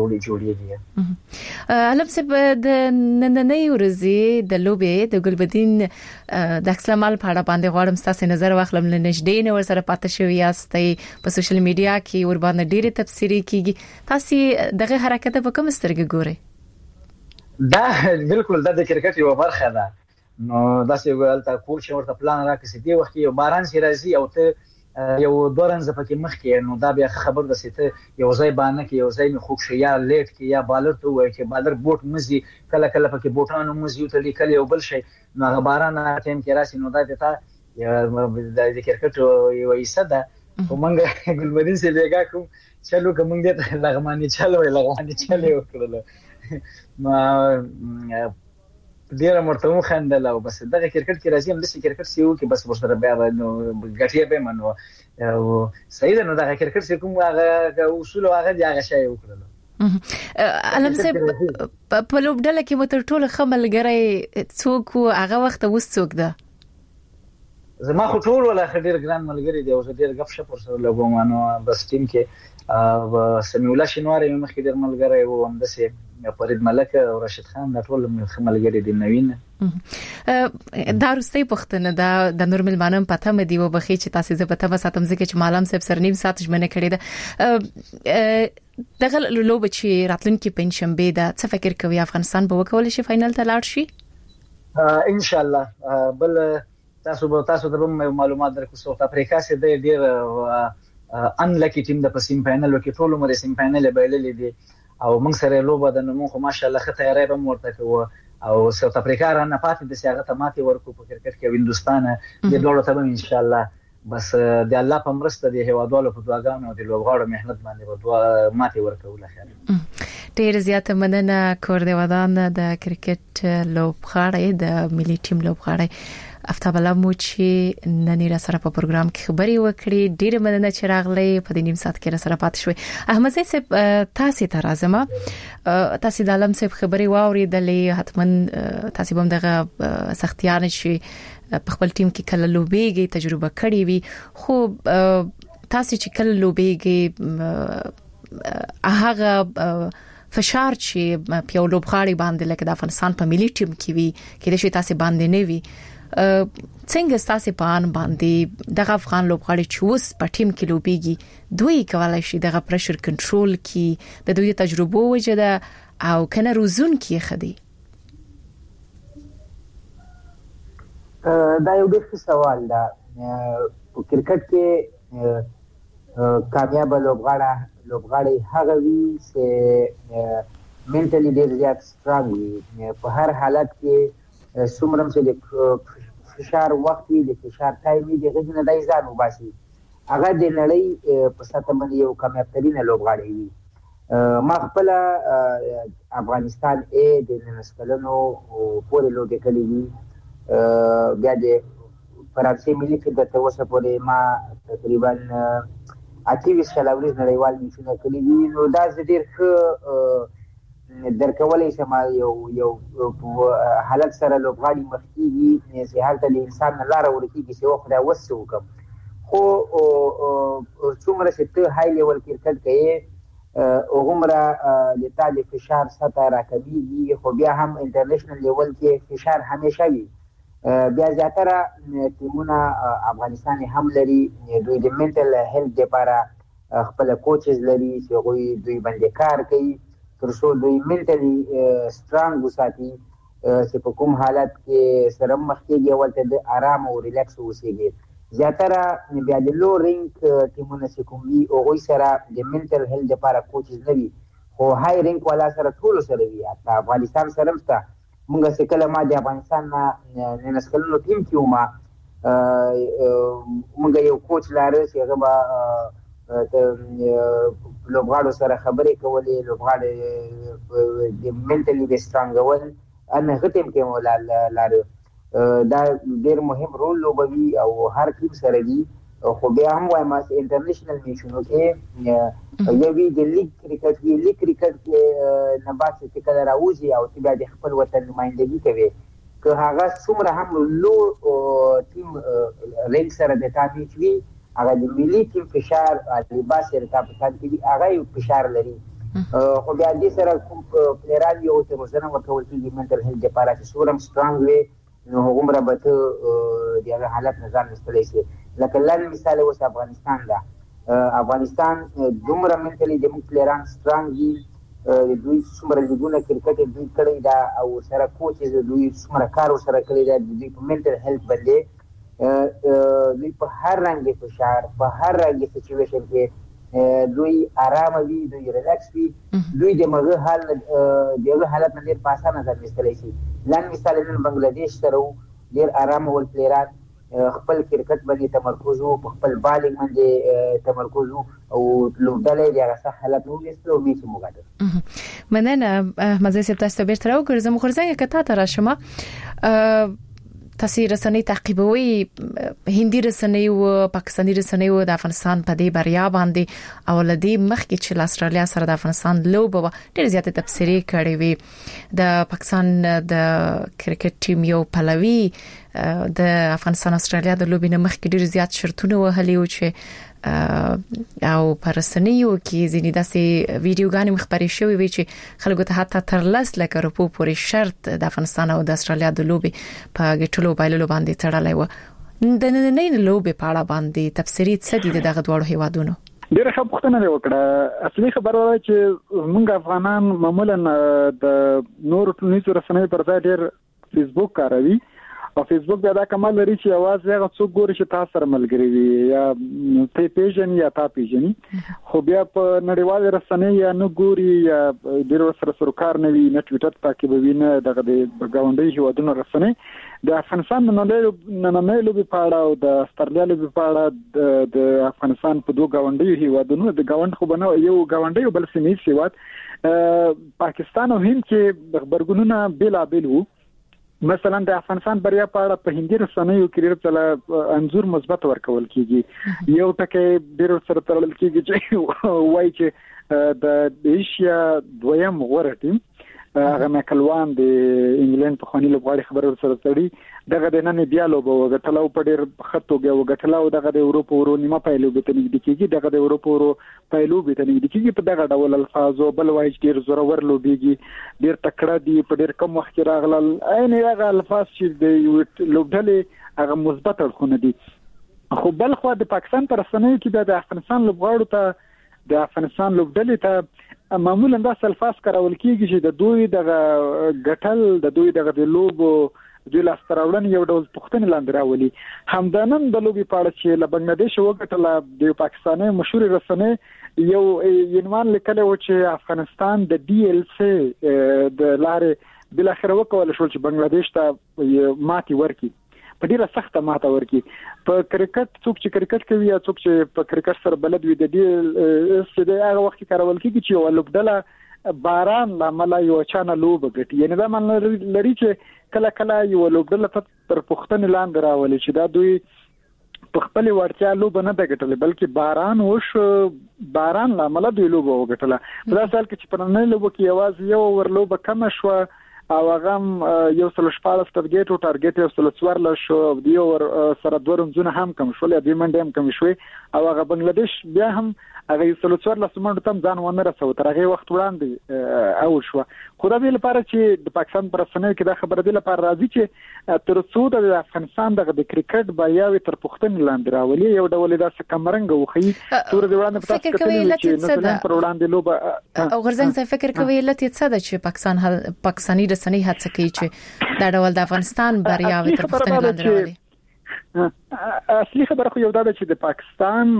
جوړیږي علم صاحب د نننۍ ورځې د لوبې د ګلبدین د اکسلمال په اړه باندې غواړم تاسو نظر واخلم لنشدې نو سره پاتې شوی یاستئ په سوشل میډیا کې ور باندې ډېری تفسیری کیږي تاسو دغه حرکت په کوم سترګې ګورئ دا بالکل د کرکټ یو برخه ده نو دا څه ویل تا کوچ ورته پلان راکړي دی وخت یو باران سي راځي او ته یو دورنځ پکې مخ کې نو دا بیا خبر د سيته یو ځای باندې کې یو ځای می خوب شي یا لیټ کې یا بالر ته وای چې بالر بوټ مزي کله کله پکې بوټانو مزي ته لیکل یو بل شي نو هغه باران ټیم کې راشي نو دا ته د کرکټ یو ایسه ده ومنګ ګلبدین سي لګا کوم چلو کوم دې لغماني چلو وکړل ما ډیر مرتمو خندل او بس دغه کرکټ کې راځي هم د کرکټ سیو کې بس ورسره بیا نو غټي به منو او صحیح نو دغه کرکټ سې کوم هغه اصول هغه دی هغه شی وکړل علم صاحب په لوبډله کې متر ټول خملګری څوک هغه وخت وس څوک ده زما خو ټول ولا خډیر ګران ملګری دی او زه ډیر غف شپ سره لګوم نو بس ټیم کې سمیع الله شینواری مخکې ډېر ملګری وو، همداسې فرید ملک او راشد خان دا ټول ملګري دي نوین. دا وروستۍ پوښتنه ده د نور ملمانم پته مې دی وبخي چې تاسو زه پته وساتم ځکه چې معلم صاحب سرنیم سات ژمنه کړې ده. دغه لوب چې راتلونکي پنځشنبه ده څه فکر کوي افغانستان به وکول شي فائنل ته لاړ شي؟ ان شاء الله. بل تاسو ته معلومات درکو ساوث افریقا سره د ډیر ان لکی ټیم د پسیم فائنل کې ټول عمر سیم فائنل بایللې دي او موږ سره لوبه د نمو خو ماشاءالله ښه تیاری به ورته کوو او ساوث افریقا را نه پاتې د سیاغه ته ماتي ورکو په کرکټ کې هندستان د ډول ته ان شاء الله بس د الله په مرسته د هوادوالو په دعاګانو او د لوبغاړو مهنت باندې به ماتي ورکو لخوا. ډیر زیاته مننه کور دی ودان د کرکټ لوبغاړی د ملي ټیم لوبغاړی افتاب الله مو چې نن را سره په پروګرام کې خبري وکړي. ډیر مننه چې راغلی په دې نیم ساعت کې را سره پات شوي. احمد زئی صاحب تاسو ته راځم، تاسو د عالم صاحب خبري واوریدلې، حتمن تاسو به دغه سختیان شي په خپل ټیم کې کله لوبېږي تجربه کړې وي، خو تاسو چې کله لوبېږي هغه فشار چې په لوبغاړي باندې لکه د افغانستان په ملي ټیم کې وي کې د شي تاسو باندې نه وي، څنګه تاسو په ان باندې دغه افغان لوبغاړي چې اوس په ټیم کې لوبېږي دوی کولای شي دغه پرشر کنټرول کړي، د دوی تجربه وجده او کنه روزون کې خدي؟ دا یو ډېر سوال ده. په کرکټ کې کامیاب لوبغاړي هغه وي چې منټلی ډېر زیات سترونګ وي، په هر حالت کې څومره چې د فشار وخت وي د فشار ټایم وي دغه نه دای ځان وباسي، هغه د نړۍ په سطح باندې یو کامیاب ترين لوبغاړی وي. ما خپل افغانستان د نسلونو پورې لوبې کړې دي، بیا د فرانسې ملي ټیم ته اوسه پورې ما تقریبا 28 کلاوري نړیوال میچونه کړي دي. نو دا ډېر ښه درکولای شم یو حالت سره لوبغاړي مخکېږي چې هلته د انسان لاره ورکېږي چې خدای وسه وکم، خو څومره چې ته های لیول کرکټ کوي هغومره د تا د فشار سطح راکمیږي، خو بیا هم انټرنیشنل لیول کې فشار همیشه وي. بیا زیاتره ټیمونه افغانستان هم لري، دوی د منټل هیلث لپاره خپل کوچز لري چې دوی باندې کار کوي تر څو دوی منټلی سترانګ وساتي چې په کوم حالت کې سره مخ کېږي ولته د آرام او ریلیکس اوسېږي. زیاتره بیا د لو رینک ټیمونه چې کوم وي هغوی سره د منټل هیلث لپاره کوچز نه وي، خو های رینک والا سره ټولو سره وي. حتی افغانستان سره هم شته. موږ چې کله ما د افغانستان نه نسکلونو ټیم کې وم، موږ یو کوچ لاره چې هغه به لوبغاړو سره خبرې کولې، لوبغاړي د منټلی د سترانګول ان غټم کې مولا لاره دا ډېر مهم رول لوبوي او هر ټیم سره وي. خو بیا هم وایم چې انټرنیشنل میچونو کې یو وی د لیګ کرکټ وی، لیګ کرکټ کې نه بعد چې کله راوځي او چې بیا د خپل وطن نمائندګي کوي که هغه څومره هم لو ټیم رینک سره د تابع وي، هغه د ملي ټیم فشار لباس سره تابع کوي، هغه یو فشار لري. خو بیا دې سره کوم پلیران یو ته روزنه ورکول کېږي منټل هیلث لپاره چې څومره سترانګ وي نو هغومره به ته د هغه حالت نه ځان ایستلی شي. لکه لنډ مثال اوس افغانستان ده، افغانستان دومره منټلی د موږ پلیران سترانګ دي، دوی څومره لیګونه کرکټ دوی کړی ده او سره کوچز دوی څومره کار ورسره کړی ده د دوی په منټل هیلث باندې. دوی په هر رنګ فشار په هر رنګ سچویشن کې دوی آرام وي، دوی ریلیکس وي، دوی د مغه حالت نه ډېر په اسانه ځان ایستلی شي. لنډ مثال نن بنګلادیش سره ډېر آرام ول پلیران خپل کرکټ باندې تمرکز وو، په خپل بالینګ باندې تمرکز وو او لوبډلې د هغه څه حالت وګورئ او میچ وګټل. مننه احمد زئی صاحب، تاسو بیرته راوګرځم. خو ځکه کته تر راشمه تاسو رسنۍ تعقیبوي، هندي رسنۍ او پاکستاني رسنۍ او د افغانستان په دې بریا باندې او لدی مخکې چې استرالیا سره د افغانستان لوبه ډېر زیاته تبصری کړې وي. د پاکستان د کرکټ ټیم یو پلوي د افغانستان استرالیا د لوبې نه مخکې ډېر زیات شرطونه وهلي او چې او پرسنیو کې ځینې داسې ویډیوګانې مخبري شوې وي چې خلکو ته حتی تر 10 لک روپو پورې شرط د افغانستان او د استرالیا د لوبي په ګټلو بایللو باندې تړلای و. د نننۍ لوبي په اړه باندې تفسیری څه دي دغه دوه هیوادونو؟ ډیره ښه پوښتنه وکړه. اصلي خبره ده چې موږ افغانان معمولا د نور ټولنیزو رسنیو پر ځای ډیر فیسبوک کاروي او فیسبوک دا کمال لري چې اواز هغه څوک ګوري چې تاسو سره ملګری وي یا ته پیژنې یا تا پیژنې، خو بیا په نړیوال رسنۍ یا نه ګوري یا ډیر سره سرکار نه وي، نه ټویټر تعقیبوي، نه دغه د ګاونډي هیوادونو رسنۍ د افغانستان نننۍ لوبي په اړه او د استرالیا لوبي په اړه د افغانستان په دوه ګاونډي هیوادونو د ګاوند خو بنو یو ګاونډي بل سیمه هیواد پاکستان او هند کې د خبرګونونه بېلابېل وو. مثلا د افغانستان بریا په اړه په هندي رسنیو کې ډېر څه انزور مثبت ورکول کیږي. یو ټکی ډېر سره تړل کیږي چې وایي چې د ایشیا دویم غوره ټیم هغه مکلوان د انګلند په خونی لوبغاړي خبره سره تړي دغه د نن بیا لوبه وګټلو په ډېر خطوګه وګټلو دغه د اروپا ورو نیمه پایلو به تنګ کیږي، دغه د اروپا ورو پایلو به تنګ کیږي په دغه ډول الفاظو بل وایي ډېر زورور لوبيږي، ډېر تکړه دي، په ډېر کم وخت کې راغلل. عین هغه الفاظ چې د لوبډلې هغه مثبت اړخونه دي. خو بل خو د پاکستان پر رسنیو کې د افغانستان لوبغاړو ته د افغانستان لوبډلې ته معمولا دا الفاظ کارول کیږي چې د دوی دغه ګټل د دوی دغه د لوبو د لاستراوړن یو ډول پښتني لاندې راولي. همدانن د لوبي په اړه چې له بنگلاديش وګټل د پاکستاني مشهور رسنۍ یو عنوان لیکلی و چې افغانستان د DLC د لارې بل اخر وکول شو چې بنگلاديش ته ماتي ورکي، په ډیره سخته ماته ورکي. په کرکټ څوک چې کرکټ کوي یا څوک چې په کرکټ سره بلد وي د دې چې د هغه وخت کارول کیږي چې یو لوبډله باران لامل یو چانه لوب غټي، یعنی دا معنی لري چې کله کله یو لوبډله تر پښتنې لاندې راولي چې دا دوی په خپل ورتیا لوب نه د غټل بلکې باران وش باران لامل دوی لوب وغټله. په داسې حال کې چې په نن لوب کې یوازې یو ورلوب کم شو او هغه یو سل شپاړس ټارګټ یو سل 14 شو او دیو سره دوه رمزونه هم کم شول یا د منډه هم کم شوي او هغه بنگلاديش بیا هم هغه یو سل 14 منډه تم ځان ونه رسو تر هغه وخت وړاندې او شو. خو دا ویل لپاره چې د پاکستان پر رسنیو کې دا خبره دی لپاره راځي چې تر څو د افغانستان د کرکټ بایاوي تر پښتون لاندې راولي یو ډول داسې کمرنګ وخی تور دی وړاندې پتاس کتلی چې نن پر وړاندې لوب او غرزنګ څه فکر کوي لته څه د چې پاکستاني رسنۍ هڅه کوي چې دا ډول د افغانستان بریاوي تر پښتون لاندې راولي؟ اصلي خبره خو یو دا چې د پاکستان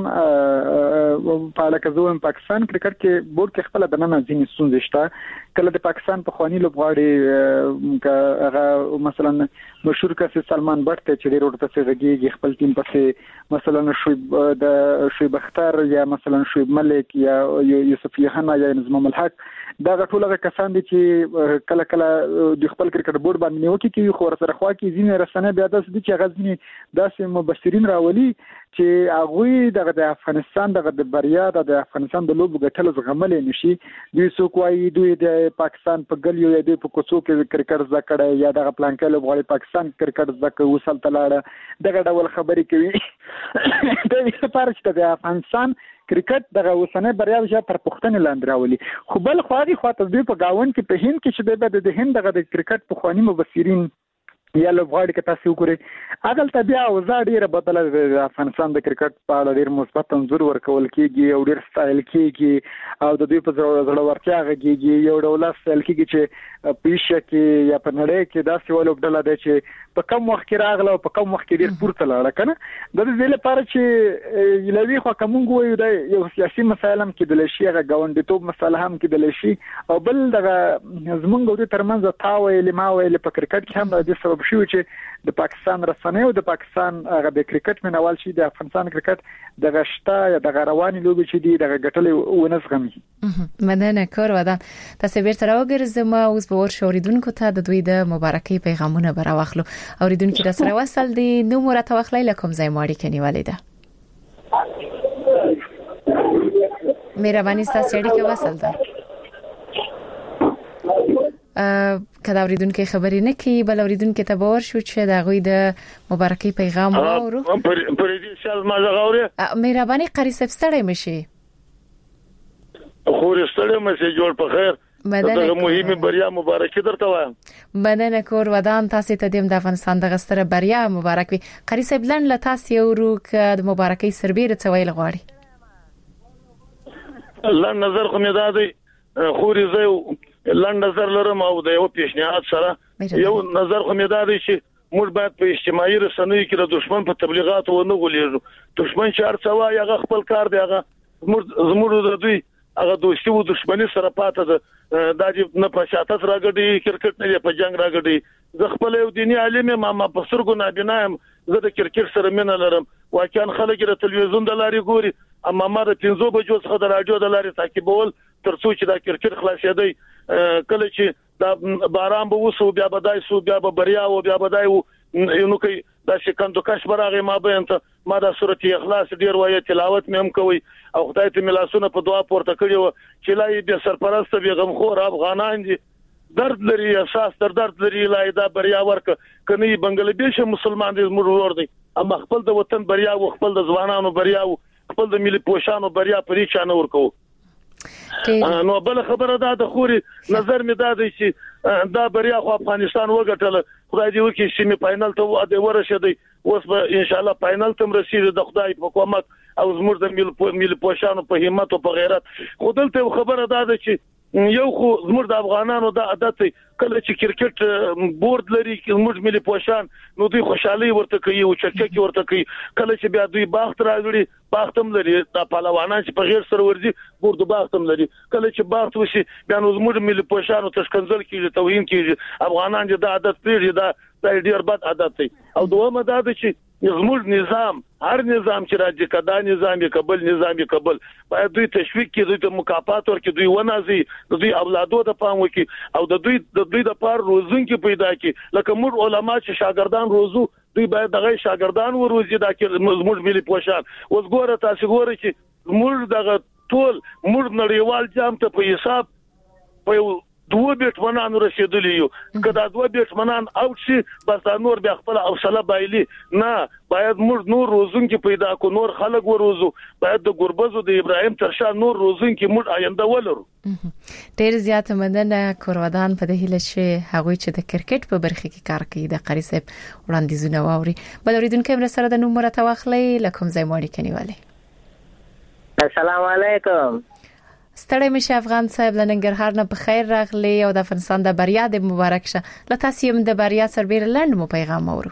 په اړه کوم پاکستان کرکټ کې بورډ کې خپل د نن ځینې ستونزې شته. کله د پاکستان په خواني لوبغاړي هغه مثلا مشهور کس سلمان بټ ته چې ډېر ورته سګيږي خپل ټیم پسې مثلا شعیب اختر یا مثلا شعیب ملک یا یوسف یحنا یا نظم الحق دا ټول کسان دي چې کله کله د خپل کرکټ بورډ باندې نیوکه کوي خو سره خوا کې ځینې رسنۍ بیا داسې دي چې غزنی داسې مبصرین راولي چې هغه د افغانستان د بریا د افغانستان د لوبو ګټلو زغمل نشي. دوی څوک وايي دوی د پاکستان په ګلیو یا د کوڅو کې کرکټ زکړه یا د پلان کې لوبغاړي پاکستان کرکټ زکړه وصل تلاړه دغه ډول خبرې کوي. د دې لپاره چې د افغانستان کرکټ دغه وسنه بریا چې تر پښتنې لاندې راولي. خو بل خواږي خاطر دوی په گاوند کې په هند کې چې د هند دغه د کرکټ په خواني مبصرین یا لوبغاړي کې تاسو وګورئ اګل طبيعه او ډیره بدله د افغانستان د کرکټ په اړه ډیر مثبت انځور ورکول کیږي او ډیر سټایل کیږي او د دوی په زړه ورتیا غږیږي یو ډول سټایل کیږي چې پیشه کې یا په نړۍ کې داسې ولوبډله ده چې په کم وخت کې راغله او په کم وخت کې ډیر پورته لاړه کنه. د دې لپاره چې یلوي خو کوم وایو د یو سیاسي مسایل هم کې د لشي غ غونډیتوب مسله هم کې د لشي او بل دغه زمونږ د ترمنځ تاویل ما ویل په کرکټ کې هم د سبب شو چې د پاکستان رسنۍ او د پاکستان هغه د کرکټ منوال شي د افغانستان کرکټ د غشتا یا د رواني لوبي چې دی د غټلې ونسغمي مدنه کور ودان تاسو بیرته راوګرځم اوس به ور شوریدونکو ته د دوی د مبارکي پیغامونه براوخلو اوریدونکو د سره وصل دي نو مرته وخلای لکم زای ماړي کني والده مهرباني تاسو اړیکه وصل ده کدا اوریدونکو خبرې نه کوي بل اوریدونکو ته باور شو چې دا غوي د مبارکي پیغام واورو پر دې شال ما زغاوري مهرباني قاری صاحب ستړی مشي خو ستړی مشي جوړ په خیر دا مهمه بریا مبارکي درته وایم مننه کور ودان تاسو ته د افغانستان د غستره بریا مبارک وي قاری صاحب لن له تاسو یو رو ک د مبارکي سربېره څویل غواړي لن نظر خو مې دادی خوري زه لن نظر لرم او د یو پیشنهاد سره یو نظر خو مې دادی چې موږ باید په اجتماعي رسنیو کې د دشمن په تبلیغات ونه غولېږو دشمن چې ارڅوا هغه خپل کار دی هغه زموږ د دوی هغه دوستي او دښمنی سره پاته ده د نه په شاتت راګړي کرکټ نه په جنگ راګړي زه خپل یو دینی عالم ما په سرګو نابینا زه د کرکټ سره مینه لرم واکان خلک د تلویزیون د لاري ګوري اما ما د 5 بجو څخه د رادیو د لاري تعقیبول ترڅو چې د کرکټ خلاصېدی کله چې د باران به وسو بیا بدای سو بیا به بریا او بیا بدای نو کوي دا شکندو کاش براغه ما به انت ما د سورته اخلاص ډیر وایي تلاوت مې هم کوي او خدای ته ملاسونه په دعا پورته کړیو چې لای به سرپرست به غمخور افغانان دي درد لري احساس درد لري لای دا بریا ورک کني بنگلاديش مسلمان دي مرور دي اما خپل د وطن بریا او خپل د ځوانانو بریا او خپل د ملي پوشانو بریا پرې چانه ورکو نو بل خبره ده د خوري نظر می ده چې دا بریا خو افغانستان وګټل خدای دې وکړي چې می فائنل ته ورسېدی اوس به ان شاء الله فائنل ته رسیدي د خدای په کومک او زموږ د ملي پوشانو په همت او په غیرت خودلته خبره ده چې یو خو زموږ د افغانانو د عادت کله چې کرکټ بورډ لري زموږ ملي پوشان نو دوی خوشحالي ورته کوي او چرچکي ورته کوي کله چې بیا دوی باغ راغلي باغتم لري د پهلوانان چې په غیر سره ورځي بورډ باغتم لري کله چې باغ وشي بیا نو زموږ ملي پوشانو تشکنځل کیږي توهین کیږي افغانان د عادت پیږي دا ډیر بد عادت دی او دومره دا چې زموږ نظام هر نظام چې راځي کدا نظام کابل نظام کابل باید دوی تشویق کړي دوی ته مکافات ورکړي دوی ونازي دوی اولادو ته پام وکړي او د دوی د پار روزونکو پیدا کړي لکه موږ علما چې شاګردان روزو دوی باید دغه شاګردان وروزي دا کې موږ ملي پوشان اوس ګوره تاسو ګوره چې موږ دغه ټول موږ نړیوال جام ته په حساب په 2 بیټمنان رسیدلی یو کدا 2 بیټمنان او شي بس نور بیا خپل حوصله بایلی نه باید موږ نور روزونکو پیدا کو نور خلک وروزو باید د ګربزو د ابراهيم ترشا نور روزونکو موږ آینده ولرو ډیر زیات مننه کورودان په دې هله چې هغه چې د کرکټ په برخه کې کار کوي د قاری صاحب وړاندیزونه واوري بل اوریدونکو هم سره د نومره توخلې لکم زموږی کنيواله السلام علیکم ستړی مشه افغان صاحب لنګرهار نه په خیر راغلی او د افغانستان د بریا د مبارک شه لتاسو هم د بریا سربېره لاند مو پیغام اورو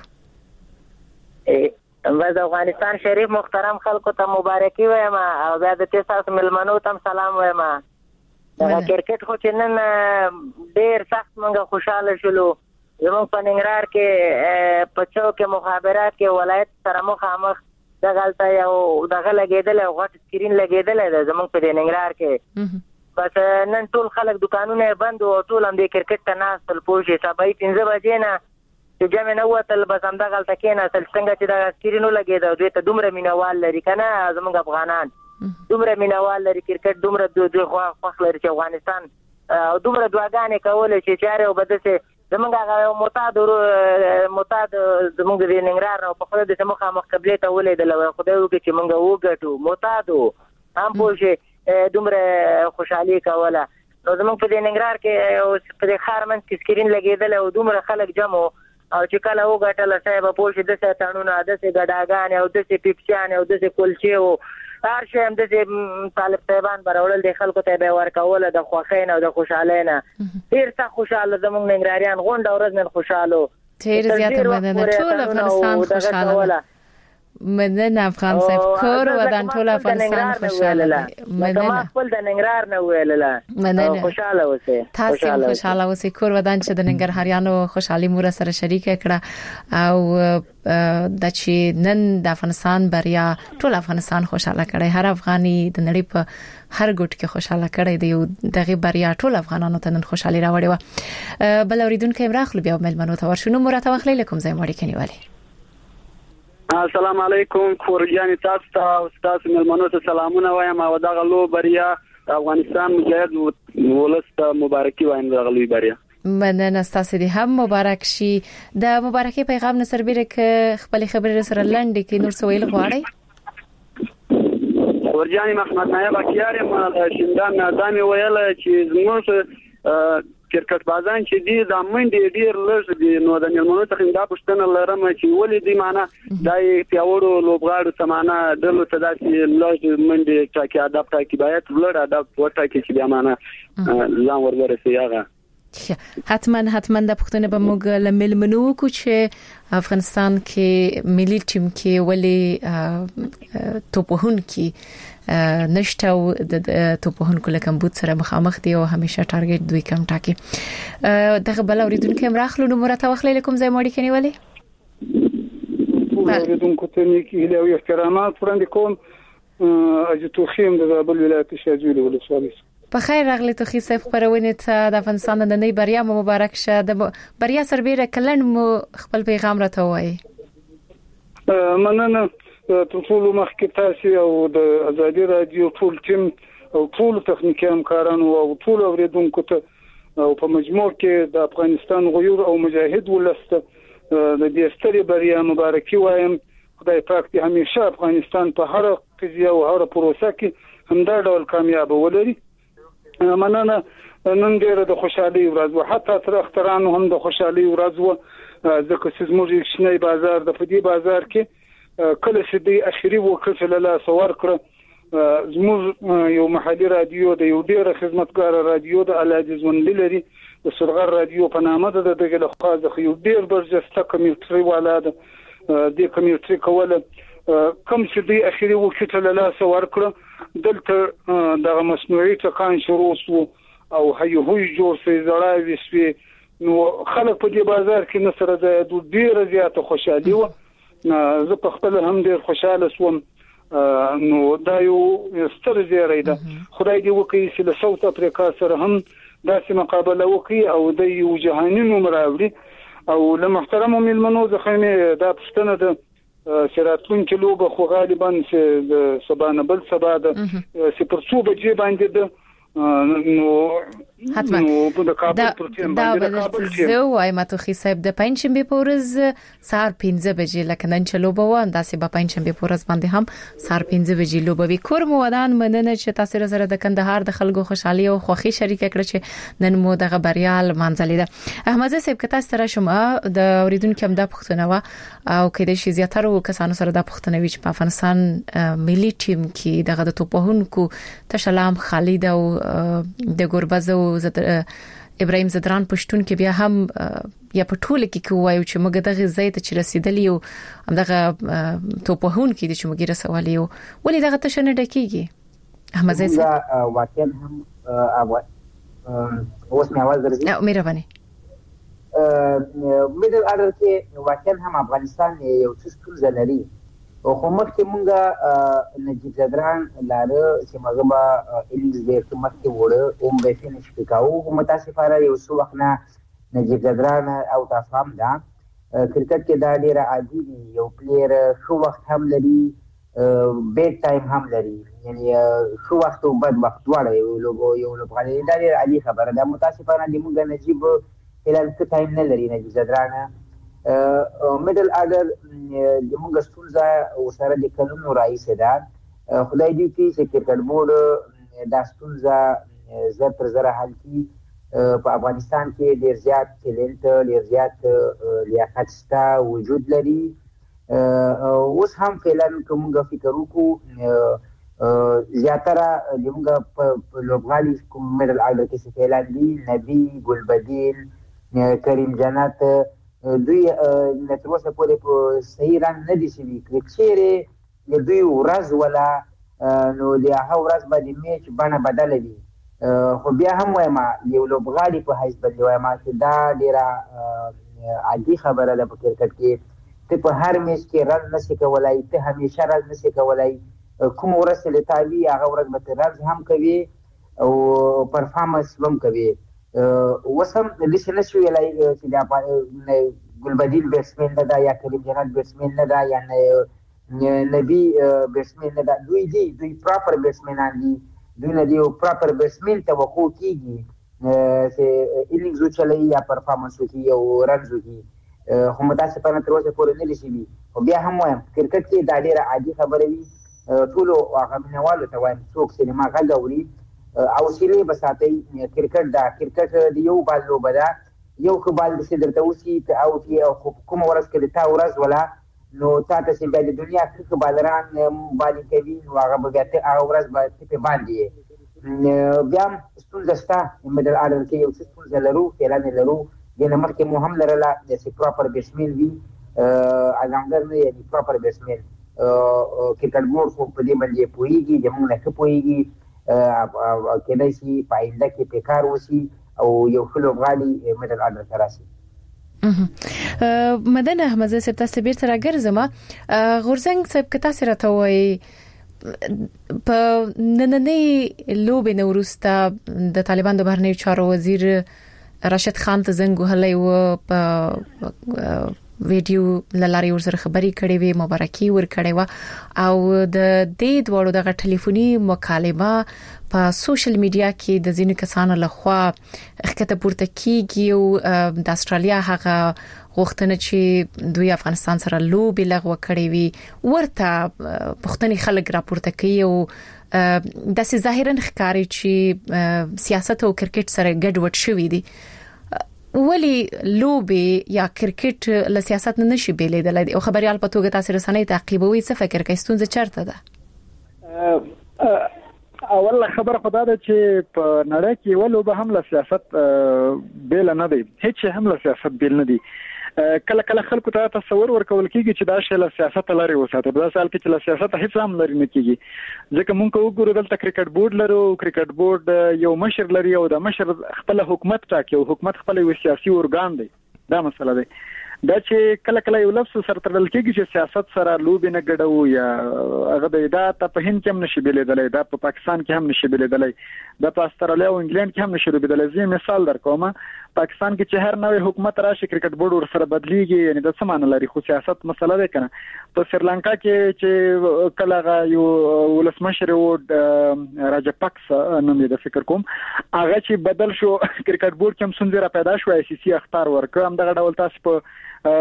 د افغانستان شریف محترم خلکو ته مبارکي وایم او د تاسو ملمنو ته سلام وایم دا کرکټ خو چې نن ډیر سخت مونږ خوشاله شولو زموږ په ننګرهار کې په چوک مخابرات کې ولایت سره مخامخ دغلطه یو دغه لګیدل او غټ سکرین لګیدل زموږ په ننګرهار کې بس نن ټول خلک دکانونه بند او ټول هم د کرکټ ته ناستل پوجي سبای 15 بجې نه چې جمع نه وتل بس هم دغلطه کې نه تل څنګه چې د سکرینو لګیدل دوی ته دومره مینوال لري کنه زموږ افغانان دومره مینوال لري کرکټ دومره دوی خوښ لري چې افغانستان او دومره دعاګانې کول چې چاره وبدسه زمونږ هغه معتاد زمونږ د ننګرهار په خو د سمخه مخقبلې ته ولیدل خدای وکړي چې مونږ وګټو معتادو هم پوښي دومره خوشحالي کوله نو زمونږ په ننګرهار کې په خارمن کې سکرین لګیدل او دومره خلک جمع او چې کله وګټل صاحب پوښي د ستانونو عادت ګډاګان او د پیپچان او د کلچې او هر شي هم د طالب صاحبان برول د خلکو ته به ورکول د خوښین او د خوشالینه ډیر څه خوشاله زمونږ ننګراریان غونډه ورځ نن خوشاله ډیر زیات مننه ټول افغانستان خوشاله مننه افغان صاحب کور ودان ټول افغانستان خوشاله مننه خپل د ننګرهار نه ویلله مننه خوشاله اوسه تاسو خوشاله اوسئ کور ودان چې د ننګرهاریانو خوشحالي مور سره شریک کړه او د چې نن د افغانستان بریا ټول افغانستان خوشاله کړي هر افغاني د نړۍ په هر ګوټ کې خوشاله کړي دی دغه بریا ټول افغانانو ته نن خوشحالي راوړي و بل اوریدونکو امراخلو بیا ملمنو ته ورشنو مرته وخلې لکم زای مړی کنيواله السلام علیکم خورجان تاسو ته استاد ملمنو ته سلامونه وایم او دغه لو بریا افغانستان مجاهد ولست مبارکي وایم دغه لوی بریا مننه ستاسو دې هم مبارک شي د مبارکي پیغام نصر بیره ک خپل خبرې سره لنډ کې نور څه ویل غواړي ورجاني محمد نایب اکیار ما شندان نظام ویل چې زموږ کرکټ بازان چې دي د منډي ډیر لږ دي نو د ملمنو څخه دا پښتنه لرم چې ولې دي معنا دای پیاوړو لوبغاړو سمانه دلو تداسي لږ منډي ټاکي ادب ټاکي باید لړ ادب ورټاکي چې بیا معنا ځان ورورسي هغه حتما د پښتنه به موږ لملمنو کو چې افغانستان کې ملي ټیم کې ولې توپهون کې نشته او د توپهون کله کمبود سره مخامخ دی او همیشه ټارګټ دوی کم ټاکي دغه بل اوریدونکو امراخلو نو مرته وخت لیکم زای ماړي کني ولی اوریدونکو ته نیکی له احترامات وړاندې کوم اجتو خیم د بل ولایت شاجولی ولسوالۍ په خیر راغلی ته خې صف خبرونه ته د افغانستان د نړۍ بریا مبارک شه د بریا سربېره کلن مو خپل پیغام راته وایي مننه ټول مخکې تاسو او د ازادي رادیو ټول ټیم او ټول تخنیکی همکارانو او ټول اوریدونکو ته او په مجموع کې د افغانستان غیور او مجاهد ولسته د دې ستړي بریا مبارکي وایم خدای پاک دې همیشه افغانستان په هر قضیه او هر پروسه کې همدا ډول کامیاب ولري مننه نن ډیره د خوشحالي ورځ و حتی تر اخترانو هم د خوشحالي ورځ و ځکه چې زموږ شنه بازار د فدی بازار کې کله چې د اخیری وکړه له سوار کړ زموږ یو محلي رادیو د یو ډیره خدمتګار رادیو د الاجز ونلی لري د سرغر رادیو په نامه د دغه لخوا د یو ډیر برجسته کمیټري والاده د کمیټري کوله کوم چې د اخیری وکړه له سوار کړ دلته د مصنوعي ټکان شروع شو او هي جوړ شي زړاوي شي نو خلک په دې بازار کې نصر د ډیر زیاته خوشالي و زه په خپل هم ډیر خوشاله شوم نو دا یو ستر زیری ده خدای دې وکړي چې له ساوث افریقا سره هم داسې مقابله وکړي او د یو جهاني نوم راوړي او له محترم ملمنو ځخه دا پښتنه ده سراتون کې لوبه خو غالبا د سبانه بل سبا ده چې پر څو بجې باندې ده نو حتما د کابل پر تیم باندې زه وایم ته خې صاحب د پنځشنبه په ورځ سهار 15 بجې لکه نن چې لوبه و انداسې په پنځشنبه په ورځ باندې هم سهار 15 بجې لوبه وی کور مو ودان مننه چې تاسو سره د کندهار د خلکو خوشحالي او خوښي شریک کړ چې نن مو دغه بریا منځلې ده احمد صاحب کته سره شما د اوریدونکو هم د پښتنه و او کله چې زیاتره کسانو سره د پښتنه وی په افغانستان ملي ټیم کې دغه د توپهونکو تشلام خالد او د ګوربزو ابراهيم زدران پښتون کې بیا هم یا په ټوله کې کوایو چې موږ دغه ځای ته چې رسیدلی یو دغه توپهون کې چې موږ رسولې یو ولې دغه تشنه ډکیږي احمد زید واقعا هم اوس مې आवाज درځي مهرباني میډل اډر کې واقعا هم افغانستان یو څه ستونزه لري او خو مخکې مونږه نجیب زدران لاره چې مګما انګلیس ډېر مخکې وړه او به فینش وکاو متاسفانه یو څو وخت نه نجیب زدران او تاسو هم دا کرکټ کې دا ډېر عادي دی یو پلیر شو وخت هم لري بیډ ټایم هم لري یعنی شو وخت او بد وخت دواړه یو لوبغاړي دا ډېر عادي خبره ده متاسفانه د مونږ نجیب اعلان څه ټایم نه لري نجیب زدران میډل اډر د موږ ستونزه او سره د قانون رئیس ده خدای دې چې کرکټ بورډ د ستونزه زر پر زر حل کړي په افغانستان کې ډیر زیات ټیلنټ ډیر زیات لیاقت شته وجود لري اوس هم فعلا کومه فکر وکړو زیاتره د موږ په لوبغالي کوم میډل اډر کې فعلا دي نبی ګلبدین کریم جنت دوی تر اوسه پورې په صحیح رنګ نه دي شوي کړي د دوی ورځ ولا نو د هغه ورځ باندې میچ بڼه بدله وي خو بیا هم وایم یو لوبغاړي په حیث باندې وایم چې دا ډېره عادي خبره ده په کرکټ کې ته په هر میچ کې رن نشي کولای ته همیشه رن نشي کولای کوم ورځ له تابي هغه ورځ به رن هم کوي او پرفارمنس هم کوي وسم د دې نشو ویلای چې دا ګلبدین بیټسمن نه دا یا کریم جنت بیټسمن نه دا یا نبی بیټسمن نه دا دوی پراپر بیټسمنان دي دوی نه دی پراپر بیټسمن ته وقوع کیږي چې انینګز وچلي یا پرفارمنس وکړي او رنز وکړي خو متاسفانه تر اوسه پورې نه رسېږي. خو بیا هم وایم کرکټ کې دا ډېره عادي خبره وي. ټولو هغه مینوالو ته وایم څوک سینما غږ اوري حوصلې به ساتئ. کرکټ د یو بال لوبه ده، یو ښه بال داسې درته وسي که اوټ یې او کومه ورځ کې د تا ورځ ولا نو تا ته چې بیا د دنیا ښه بالران بالینګ کوي نو هغه به بیا هغه ورځ به ته پرې باندې بیا هم ستونزه شته. میډل آرډر کې یو څه ستونزه لرو، فعلا لرو. دې نه مخکې مو هم لرله داسې پراپر بیټسمین وي الراونډر نه یعنې پراپر بیټسمین. کرکټ بورډ خو په دې باندې پوهېږي، زموږ نه ښه پوهېږي. کېدای شي په آینده کې پرې کار وشي او یو ښه لوبغاړي میډل آرډر ته راشي. مدن احمد زه صاحب تاسو بیرته راګرځم. غورزنګ صاحب که تاسو راته وایي په نننۍ لوبې نه وروسته د طالبان د بهرنیو چارو وزیر راشد خان ته زنګ وهلی و، په ویډیو لاري ورسره خبري کړې وي، مبارکي ورکړې و او د دې دوړو دغه ټلیفوني مکالمه په سوشل میډیا کې د ځینو کسانو لخوا ښکته پورته کیږي او د استرالیا هغه غوښتنه چې دوی افغانستان سره لوبي لغوه کړې وي ورته پښتني خلک راپورته کوي او د ظاهرا ښکاری چې سیاست او کرکټ سره ګډوډ شوی دي. ولی لوبي یا کرکټ له سیاست نه نشي بیلیدل او خبريال په توګه تاسو رسنۍ تعقیبوي څه فکر کوي ستونزه چیرته ده؟ اوله خبره خدا ده چې په نړۍ کې ولوبه هم له سیاست بیل نه دی، هیڅ هم له سیاست بیل نه دی. کله کله خلکو ته تصور ورکول کیږي چې دا شی له سیاست لري وساته، په داسې حال کې چې له سیاست هیڅ هم لري نه کیږي. ځکه مونږ وګورو دلته کرکټ بورډ لرو، کرکټ بورډ یو مشر لري او د مشر خپل حکومت ټاکي او حکومت خپل یو سیاسي ارګان دی. دا مسله ده دا چې کله کله یو لفظ سره تړل کېږي چې سیاست سره لوبي نه ګډو یا هغه د دا په هند کې هم نشي بیلیدلای، دا په پاکستان کې هم نشي بیلیدلای، دا په استرالیا او انګلند کې هم نشي بیلیدلای. زه مثال درکوم، پاکستان کې چې هر نوې حکومت راشي کرکټ بورډ ور سره بدلیږي، یعنی د څه معنی لري؟ خو سیاست مسله ده کنه. په سریلانکا کې چې کله یو ولسمشر و راجپاکس نوم یې د فکر کوم هغه چې بدل شو کرکټ بورډ کې هم څنګه را پیدا شو آی سی سی اختار ورکړ. هم دغه ډول تاسو په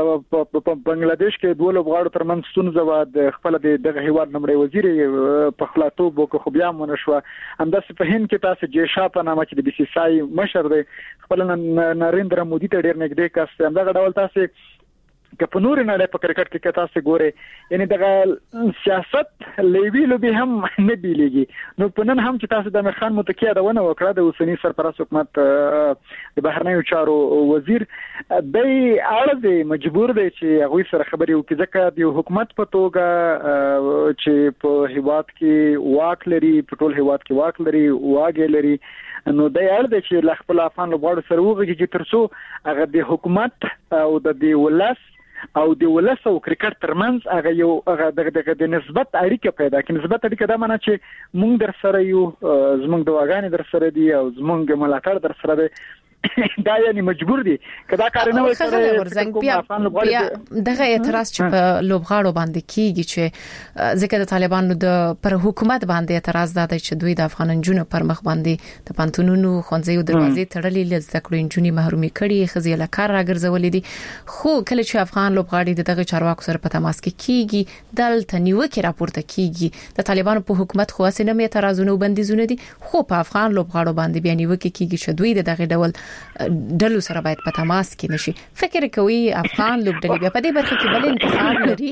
بنگلاديش کې دوه لوبغاړو ترمنځ ستونزه و، د خپل دغه هیواد نمبر وزیر په خلاطوب وکړو خو بیا مونږ شو. همداسې په هند کې تاسو جیشا په نامه چې د بي سی سی آی مشر دی خپل نریندرا مودي ته ډیر نږدې کس دی. همدغه ډول تاسو که په نور نه په کرکټ کې تاسو ګوري یعنی دغه سیاست لیوی لوبي هم نه بیلېږي. نو په نن هم چې تاسو د امیر خان متکیه دا ونه وکړه د اوسنی سرپرست حکومت د بهرنیو چارو وزیر دی اړه دی مجبور دی چې هغه سره خبرې وکړي، ځکه د حکومت په توګه چې په هیواد کې واک لري، په ټول هیواد کې واک لري، واګې لري، نو د اړ د چې ل خپل افغان لوبغاړو سره وګړي چې ترڅو هغه د حکومت او د ولس او د ولس او کرکټ ترمنځ هغه یو هغه د نسبت اړیکه پیدا کړي. نسبت اړیکه دا معنی چې مونږ در سره یو، زمونږ دواګانې در سره دي او زمونږ ملاتړ در سره دی. دا یعنی مجبور دي کدا کار نه وي سره دغه اعتراض چې په لوبغاړو باندې کیږي چې ځکه د طالبانو د پر حکومت باندې اعتراض ده چې دوی د افغان جنونو پر مخ باندې د پانتونونو خونځي دروازې تړلې لزده کړو جنونی محرومي کړي، خزي له کار راګرځولې دي. خو کله چې افغان لوبغاړي دغه چارواکو سره په تماس کې کیږي دلته نیوکه راپورته کیږي د طالبانو په حکومت خو اسنه مې اعتراضونه وبندیزونه دي، خو په افغان لوبغاړو باندې بیا نیوکه کیږي چې دوی دغه ډول ډلو سره باید په تماس کې نشي. فکر کوي افغان لوبډلې بیا په دې برخه کې بل انتخاب لري؟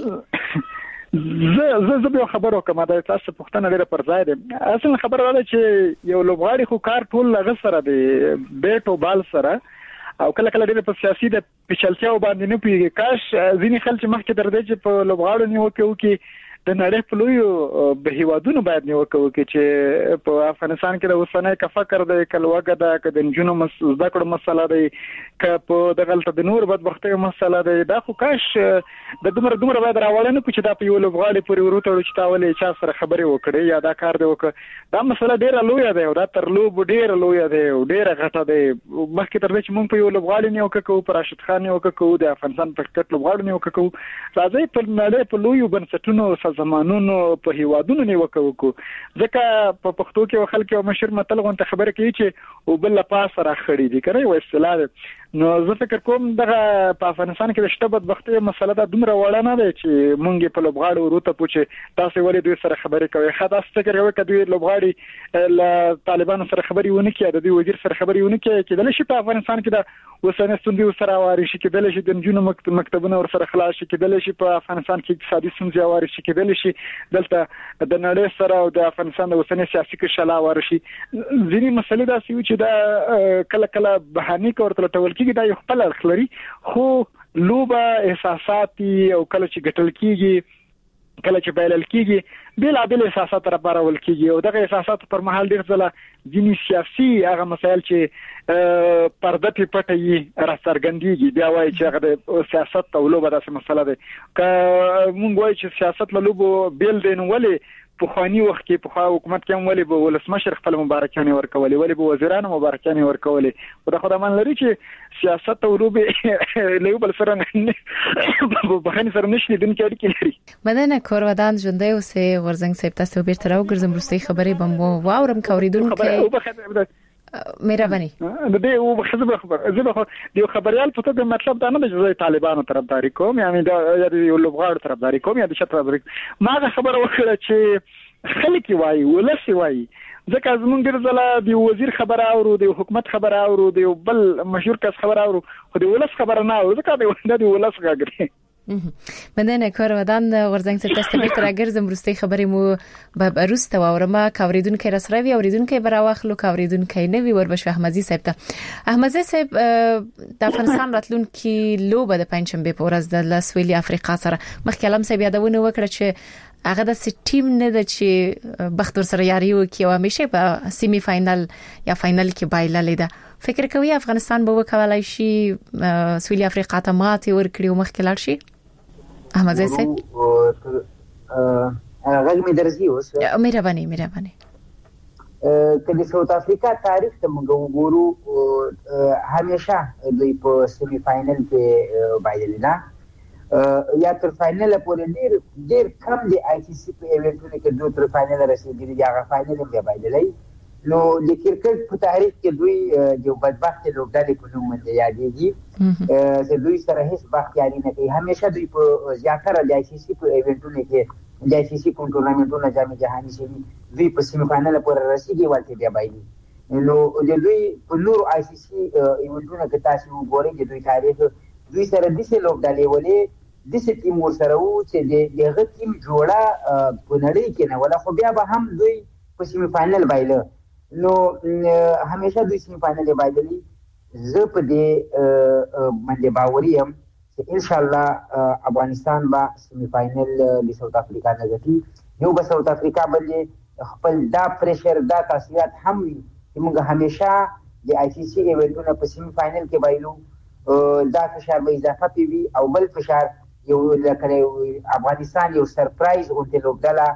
زه به خبرو کوم دا تاسو پښتنه لري پر ځای دي. اصل خبره ده چې یو لوبغاړي خو کار ټول لغه سره دی بیٹ او بال سره او کله کله ډېر په سیاسي د پېچلتیا باندې نه پیږي. کاش ځینې خلک مخکې در دي چې په لوبغاړو نیوکه وکړي د نړۍ په لویو به هیوادونو باید نیوکه وکړي چې په افغانستان کې د اوسنۍ کا فکر د کلوګه د کډن جنو زده کړو مسله دی ک په دغلت د نور بدبختۍ مسله دی. دا خو کاش د دومره باید راوړنه چې دا په یو لوبغاړي پورې ورته چې تاولې چا سره خبرې وکړي یا دا کار دی وکړه. دا مسله ډیره لویه ده او دا تر لوب ډیره لویه ده او ډیره غټه ده. مخکې تر دې چې موږ په یو لوبغاړي نیوکه کوو، پر راشد خان نیوکه کوو، د افغانستان په کرکټ لوبغاړو نیوکه کوو، راځي په نړۍ په لویو بنسټونو زمانونو په هیوادونو نیوکه وکړو ځکه په پښتو کې خلک یو مشهور متل غونته خبره کوي چې او بل پاس را خړې دي کنه یو اصطلاح نو زه فکر کوم دغه په افغانستان کې د شته بدبختۍ مسله دا دومره وړه نه ده چې مونږ په لوبغاړو وروته پوښي تاسو ولې دوی سره خبرې کوي خاص فکر کوي چې دوی لوبغاړي له طالبانو سره خبرې ونه کړي د دوی وزیر سره خبرې ونه کړي چې د لشي په افغانستان کې د وسنه ستوندي سره واري شي کې د لشي د جنونو مکتبونه ور سره خلاص شي کې د لشي په افغانستان کې اقتصادي ستونزې واري شي کې د لشي دلته د نړۍ سره او د افغانستان د وسنه سیاسي کې شلا واري شي ځینې مسلې دا سوي چې دا کله بهاني کورته ټول کېږي دا یو خپل اړخ لري خو لوبه احساساتي او کله چې ګټل کېږي کله چې بایلل کېږي بل احساسات را بارول کېږي او دغه احساسات پر مهال ډیر ځله ځینې سیاسي هغه مسایل چې پرده پټي را څرګندېږي بیا وایي چې هغه د سیاست او لوبه داسې مسله ده که مونږ وایي چې سیاست له لوبو بیل دی نو ولې په خواني وخت کې په حکومت کې ولې به ولسمشر خپل مبارکانه ورکولې ولې به وزیرانو مبارکانه ورکولې خو دا خدای من لري چې سیاست او لوبه له بل سره نه بخنه سره نشي دن کې اړیکې لري مدنه کورودان ژوندۍ اوسې ورزنګ صاحب تاسو بیرته راوګرځم وروستۍ خبرې بم واورم کوریدونکو مهرباني د دې او بخزه خبر زه د خبريال په توګه مطلب دا نه دی چې طالبانو طرفداري کوم یعنی د یو لوبغاړو طرفداري کوم یا د شت طرفداري ما خبر وکړه چې خلک وایي ولسی وایي ځکه زمونږ ډیر ځله د وزیر خبره اورو د حکومت خبره اورو د بل مشهور کس خبره اورو خو د ولس خبره نه اورو ځکه د ولس غږی مدنه کورودان ورزنګ صاحب تاسو بیرته راګرځم وروستۍ خبرې مو به روسته واورم کوریدونکو رسروي اوریدونکو براوخلو کوریدونکو نه وی وربش احمدزي صاحب ته احمدزي صاحب د افغانستان راتلونکي لوبه د پنځشنبه په ورځ د سویلي افریقا سره مخکلم صاحب یادونه وکړه چې هغه د ټیم نه د چې بختور سره یاري وکي او همیشه په سیمی فائنل یا فائنل کې بایللې ده فکر کوي افغانستان به وکولای شي سویلي افریقا ته ماتې ورکړي او مخکې لاړ شي احمد زي صاحب غږ مې درځي اوس مهرباني کله ساوث افریقا تاریخ ته موږ وګورو همیشه دوی په سیمی فائنل کې بایلل نه یا تر فائنل پورې ډیر کم دی آی سی سی په ایونټونو کې دوی تر فائنل رسیدلي دي هغه فائنل کې بایللې نو د کرکټ په تاریخ کې دوی یو بدبخت لوبډلې په نوم باندې یادېږي چې دوی سره هیڅ بختیاري نه کوي همیشه دوی په زیاتره د آی سی سی په ایونټونو کې د آی سی سی ټورنمنټونو جام جهاني شي دوی په سیمی فائنل پورې رسیدي ولته بیا بایلي نو د دوی په نور آی سی سی ایونټونو کې تاسو وګورئ چې دوی تاریخ دوی سره د څه لوبډلې ولې د څه ټیم ورسره وو چې دغه ټیم جوړه په نړۍ کې نه ولا خو بیا به هم دوی په سیمی فائنل بایله نو همیشه دوی سیمی فائنل بایللی زه په دې باندې باوري یم چې ان شاء الله افغانستان با سیمی فائنل د ساوث افریقا نه ګټي یو به ساوث افریقا باندې خپل دا پریشر دا تاثیرات هم وي چې موږ همیشه د آی سی سی ایونټونو په سیمی فائنل کې بایلو دا فشار به اضافه پیوي او بل فشار یو لکه افغانستان یو سرپرایز غونډه لوبډله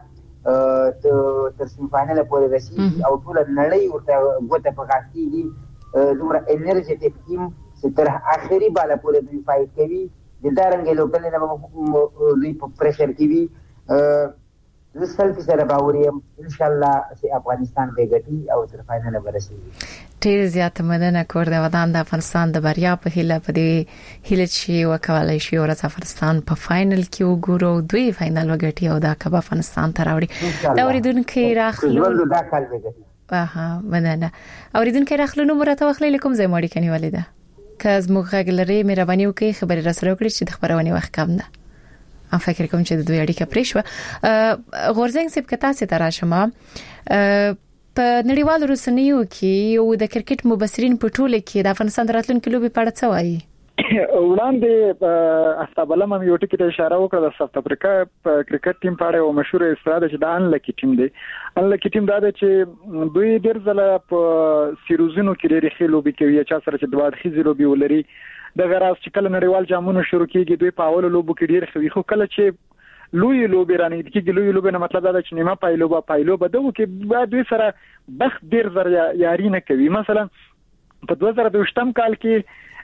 تر سیمی فائنل پورې رسیدي او ټول نړۍ ورته غوته پکاستيږي دومره انرژیټیک ټیم چې تر اخري بالا پورې دوی فایټ کوي د دارنګ لوبډلې نه دوی په پریشر کې وي زه سلفي سره باور یم ان شاء الله چې افغانستان به ګټي او تر فائنل ورسیږي ډیر زیات مننه کوردان د افغانستان د بریا په هیله په دې هیله چې وکولای شي ورته افغانستان په فائنل کې وګورو دوی فائنل وګټي او دا کبه افغانستان ته راوړي دا اوریدونکو راخلو دا کال وګټي مننه اوریدونکو راخلو نو مرته وخلې لیکم زې ماړي کني ولیدا کز موږ غلري مهرباني وکي خبري راسره وکړي چې د خبرونه وخت کم ده ام فکر کوم چې د دوی اړیکه پرېښوه غورځنګ سیب کتا سي تراشمه په نړیوالو رسنیو کې یو د کرکټ مبصرین په ټوله کې د افغانستان راتلونکو لوبي په اړه څه وایي وړاندې استابلم هم یو ټکی ته اشاره وکړه د ساوث افریقا په کرکټ ټیم په اړه یو مشهور استراده چې د انلکی ټیم دی انلکی ټیم دا چې دوی ډیر ځله په سیروزونو کې لري خلو به کوي چې سره چې دوه خيزي لوبي ولري د غراس چې کله نړیوال جامونو شروع کیږي دوی په اول لوبو کې ډیر خوي خو کله چې لوی لوبي رانه کیږي لوی لوبي نه مطلب دا چې نیمه پایلوبه دغه کې دوی سره بخت ډیر زر یاري نه کوي مثلا په 2022 کال کې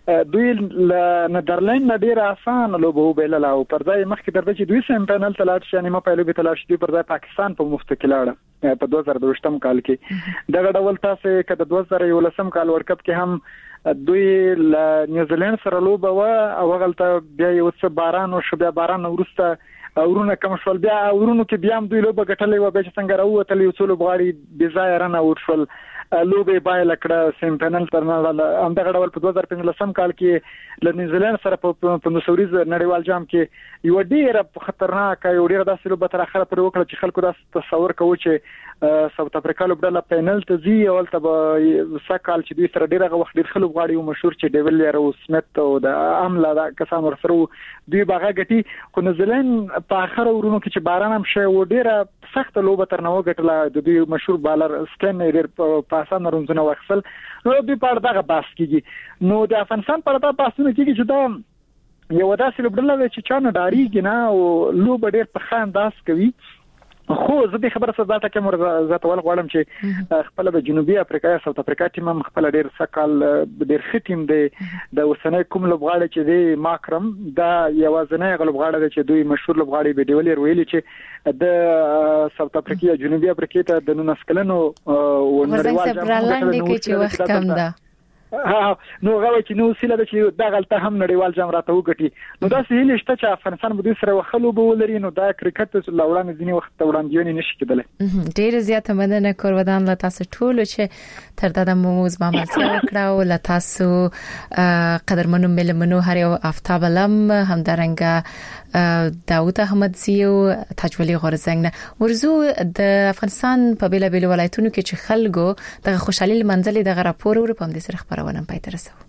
دوی نیدرلند نه ډیر آسان لوبه وبیلله او پر ځای مخکې درته چې دوی سیم فینل ته لاړ شي یعنې ما پیلو به تلاړ شي پر ځای پاکستان په مفت کې لاړه په 2022 کال کې دغه ډول تاسو کده 2011 کال ورلد کپ کې هم دوی ل نیوزیلند سره لوبه و او غلطه بیا یو څه باران او شبیا باران ورسته اورونه کم شول بیا اورونو کې بیا هم دوی لوبه ګټلې و به څنګه راووتل یو څو لوبغاړي بې ځایه رانه ورشول لوبه بایله کړه سیم فینل تر نه هم دغه ډول په 2015 کال کې ل نیوزیلند سره په نوسوریز نړیوال جام کې یو ډیره خطرناک یو ډیره داسې لوبه تر اخره پورې وکړه چې خلکو دا تصور کوي چې ساوث افریقا لوبډله فینل ته ځي او ته به سکهال چې دوی سره ډیره وخت ډیر خلک غواړي او مشهور چې ډیویلیر او سمیت او د عمله دا کسان ورسره دوی باغه غټي خو نیوزیلند په اخر ورونو کې چې باران هم شي و ډیره سخت لوبه تر نو غټله د دوی مشهور بالر سټین ډیر په اسانه رونځونه وکسل نو دوی په دغه باس کېږي نو د افغانستان په اړه باسونه کېږي چې دا یو داسې لوبډله چې چا نه ډاریږي نه او لوب ډیر په ښه انداز کوي خو زه د خبره څخه ځاته کوم زاتول غواړم چې خپل د جنوبي افریقا یا ساوث افریقا ټیم هم خپل ډیر سکهال ډیر ښه ټیم دی د اوسنۍ کوم لوبغاړي چې دی ماکرم دا یوازنۍ لوبغاړي چې دوی مشهور لوبغاړي به ډیولیر ویلي چې د ساوث افریقا یا جنوبي افریقا ته د 19 کلنو ورزنګ سبرلاند کې چې وخت کم ده نو غواړي چې نو سیله د چې دا غلطه هم نړیوال جام راته وګټي نو دا سهیل شته چې افغانستان بده سره وخلو به ولري نو دا کرکټ لوړان ځینی وخت وړاندې نشي کېدلی ډیر زیاته مننه کورودان له تاسو ټول چې تر دا موز ماملتیا وکړه او له تاسو قدرمنو ملمنو هر یو افتاب لم هم درنګ داوود احمدزیو تجولی غورزنګ نه ورزو د افغانستان په بیل بیل ولایتونو کې چې خلکو د خوشحالي منځلې د راپور ور په دې سره خبرونه پای ته رسو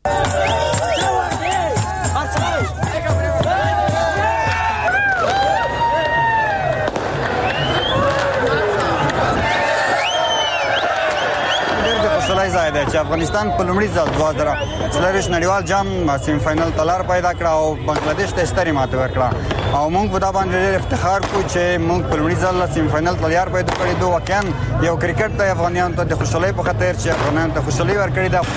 سلای زائد چې افغانستان په لومړي ځل 2023 نړیوال جام سیم فائنل تلار پیدا کړ او بنگلاديش ته ستري ماته ورکړه او موږ په دا باندې افتخار کوو چې موږ په لومړي ځل سیم فائنل تلار پیدا کړی دوه واقعا یو کرکټ ته افغانانو ته د خوشحالي په خاطر چې افغانانو ته خوشحالي ورکړي دا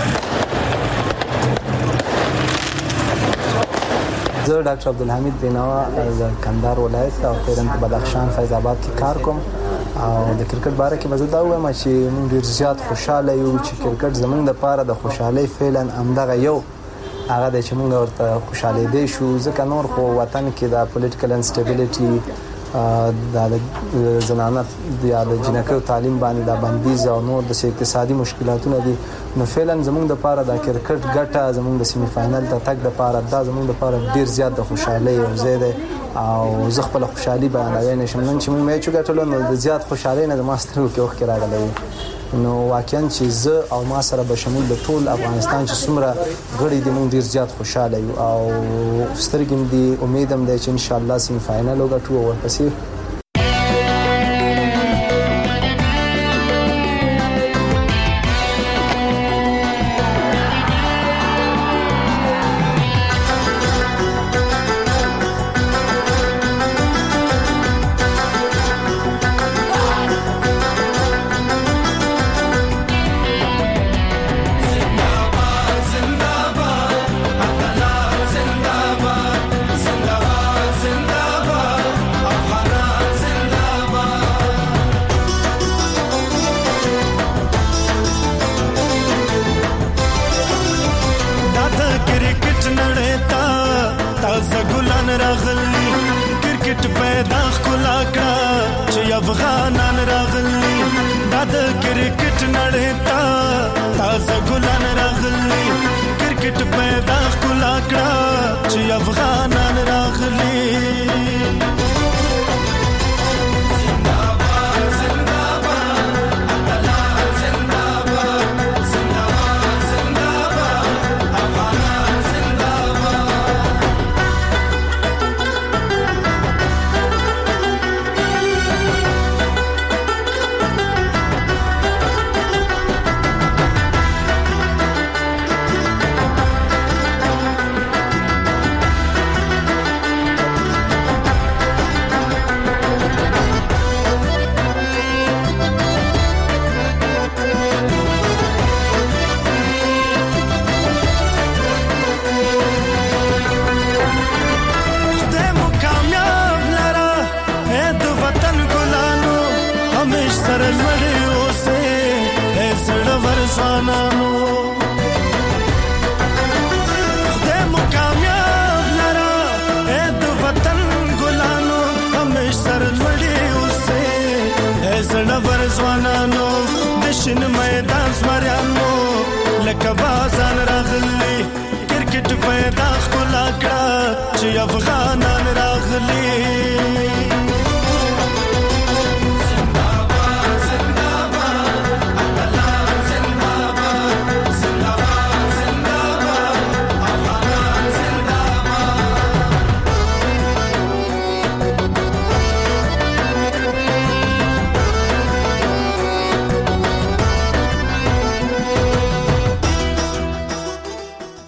زه ډاکټر عبدالحمید بینوا از کندهار ولایت او فعلا په بدخشان فیض آباد کې کار کوم او د کرکټ باره کې مزه دا وایم چې موږ ډیر زیات خوشاله یو چې کرکټ زمونږ د پاره د خوشحالي فعلا همدغه یو هغه د چې موږ ورته خوشاله دي شو ځکه نور خو وطن کې د پولیټیکل انسټیبিলিټي د زنانه د جنکو تعلیم باندې د بندیز او نور د اقتصادي مشکلاتونه دي نو فعلا زمونږ د پاره د کرکټ ګټه زمونږ د سیمی فائنل ته تک د پاره دا زمونږ د پاره ډیر زیات د خوشحالي او زیاده او زه خپل خوشحالي بیانوي نشم نن چې موږ میچ ګټلو نو د زیات خوشحالي نه د ماسترو کې وخت راغلی نو واقعا چې زه او ما سره به شمول د ټول افغانستان چې څومره غړي دي موږ ډیر زیات خوشاله یو او سترګم دي امیدم ده چې ان شاء الله سیمی فائنل وګټو او ورپسې ځوانانو خدای مو کامیاب لرا اے د وطن ګلانو همیش سرلوړي اوسئ اے زړور ځوانانو د شین میدان زمریانو لکه بازان راغلي کرکټ پیدا ښکلا کړه چې افغانان راغلي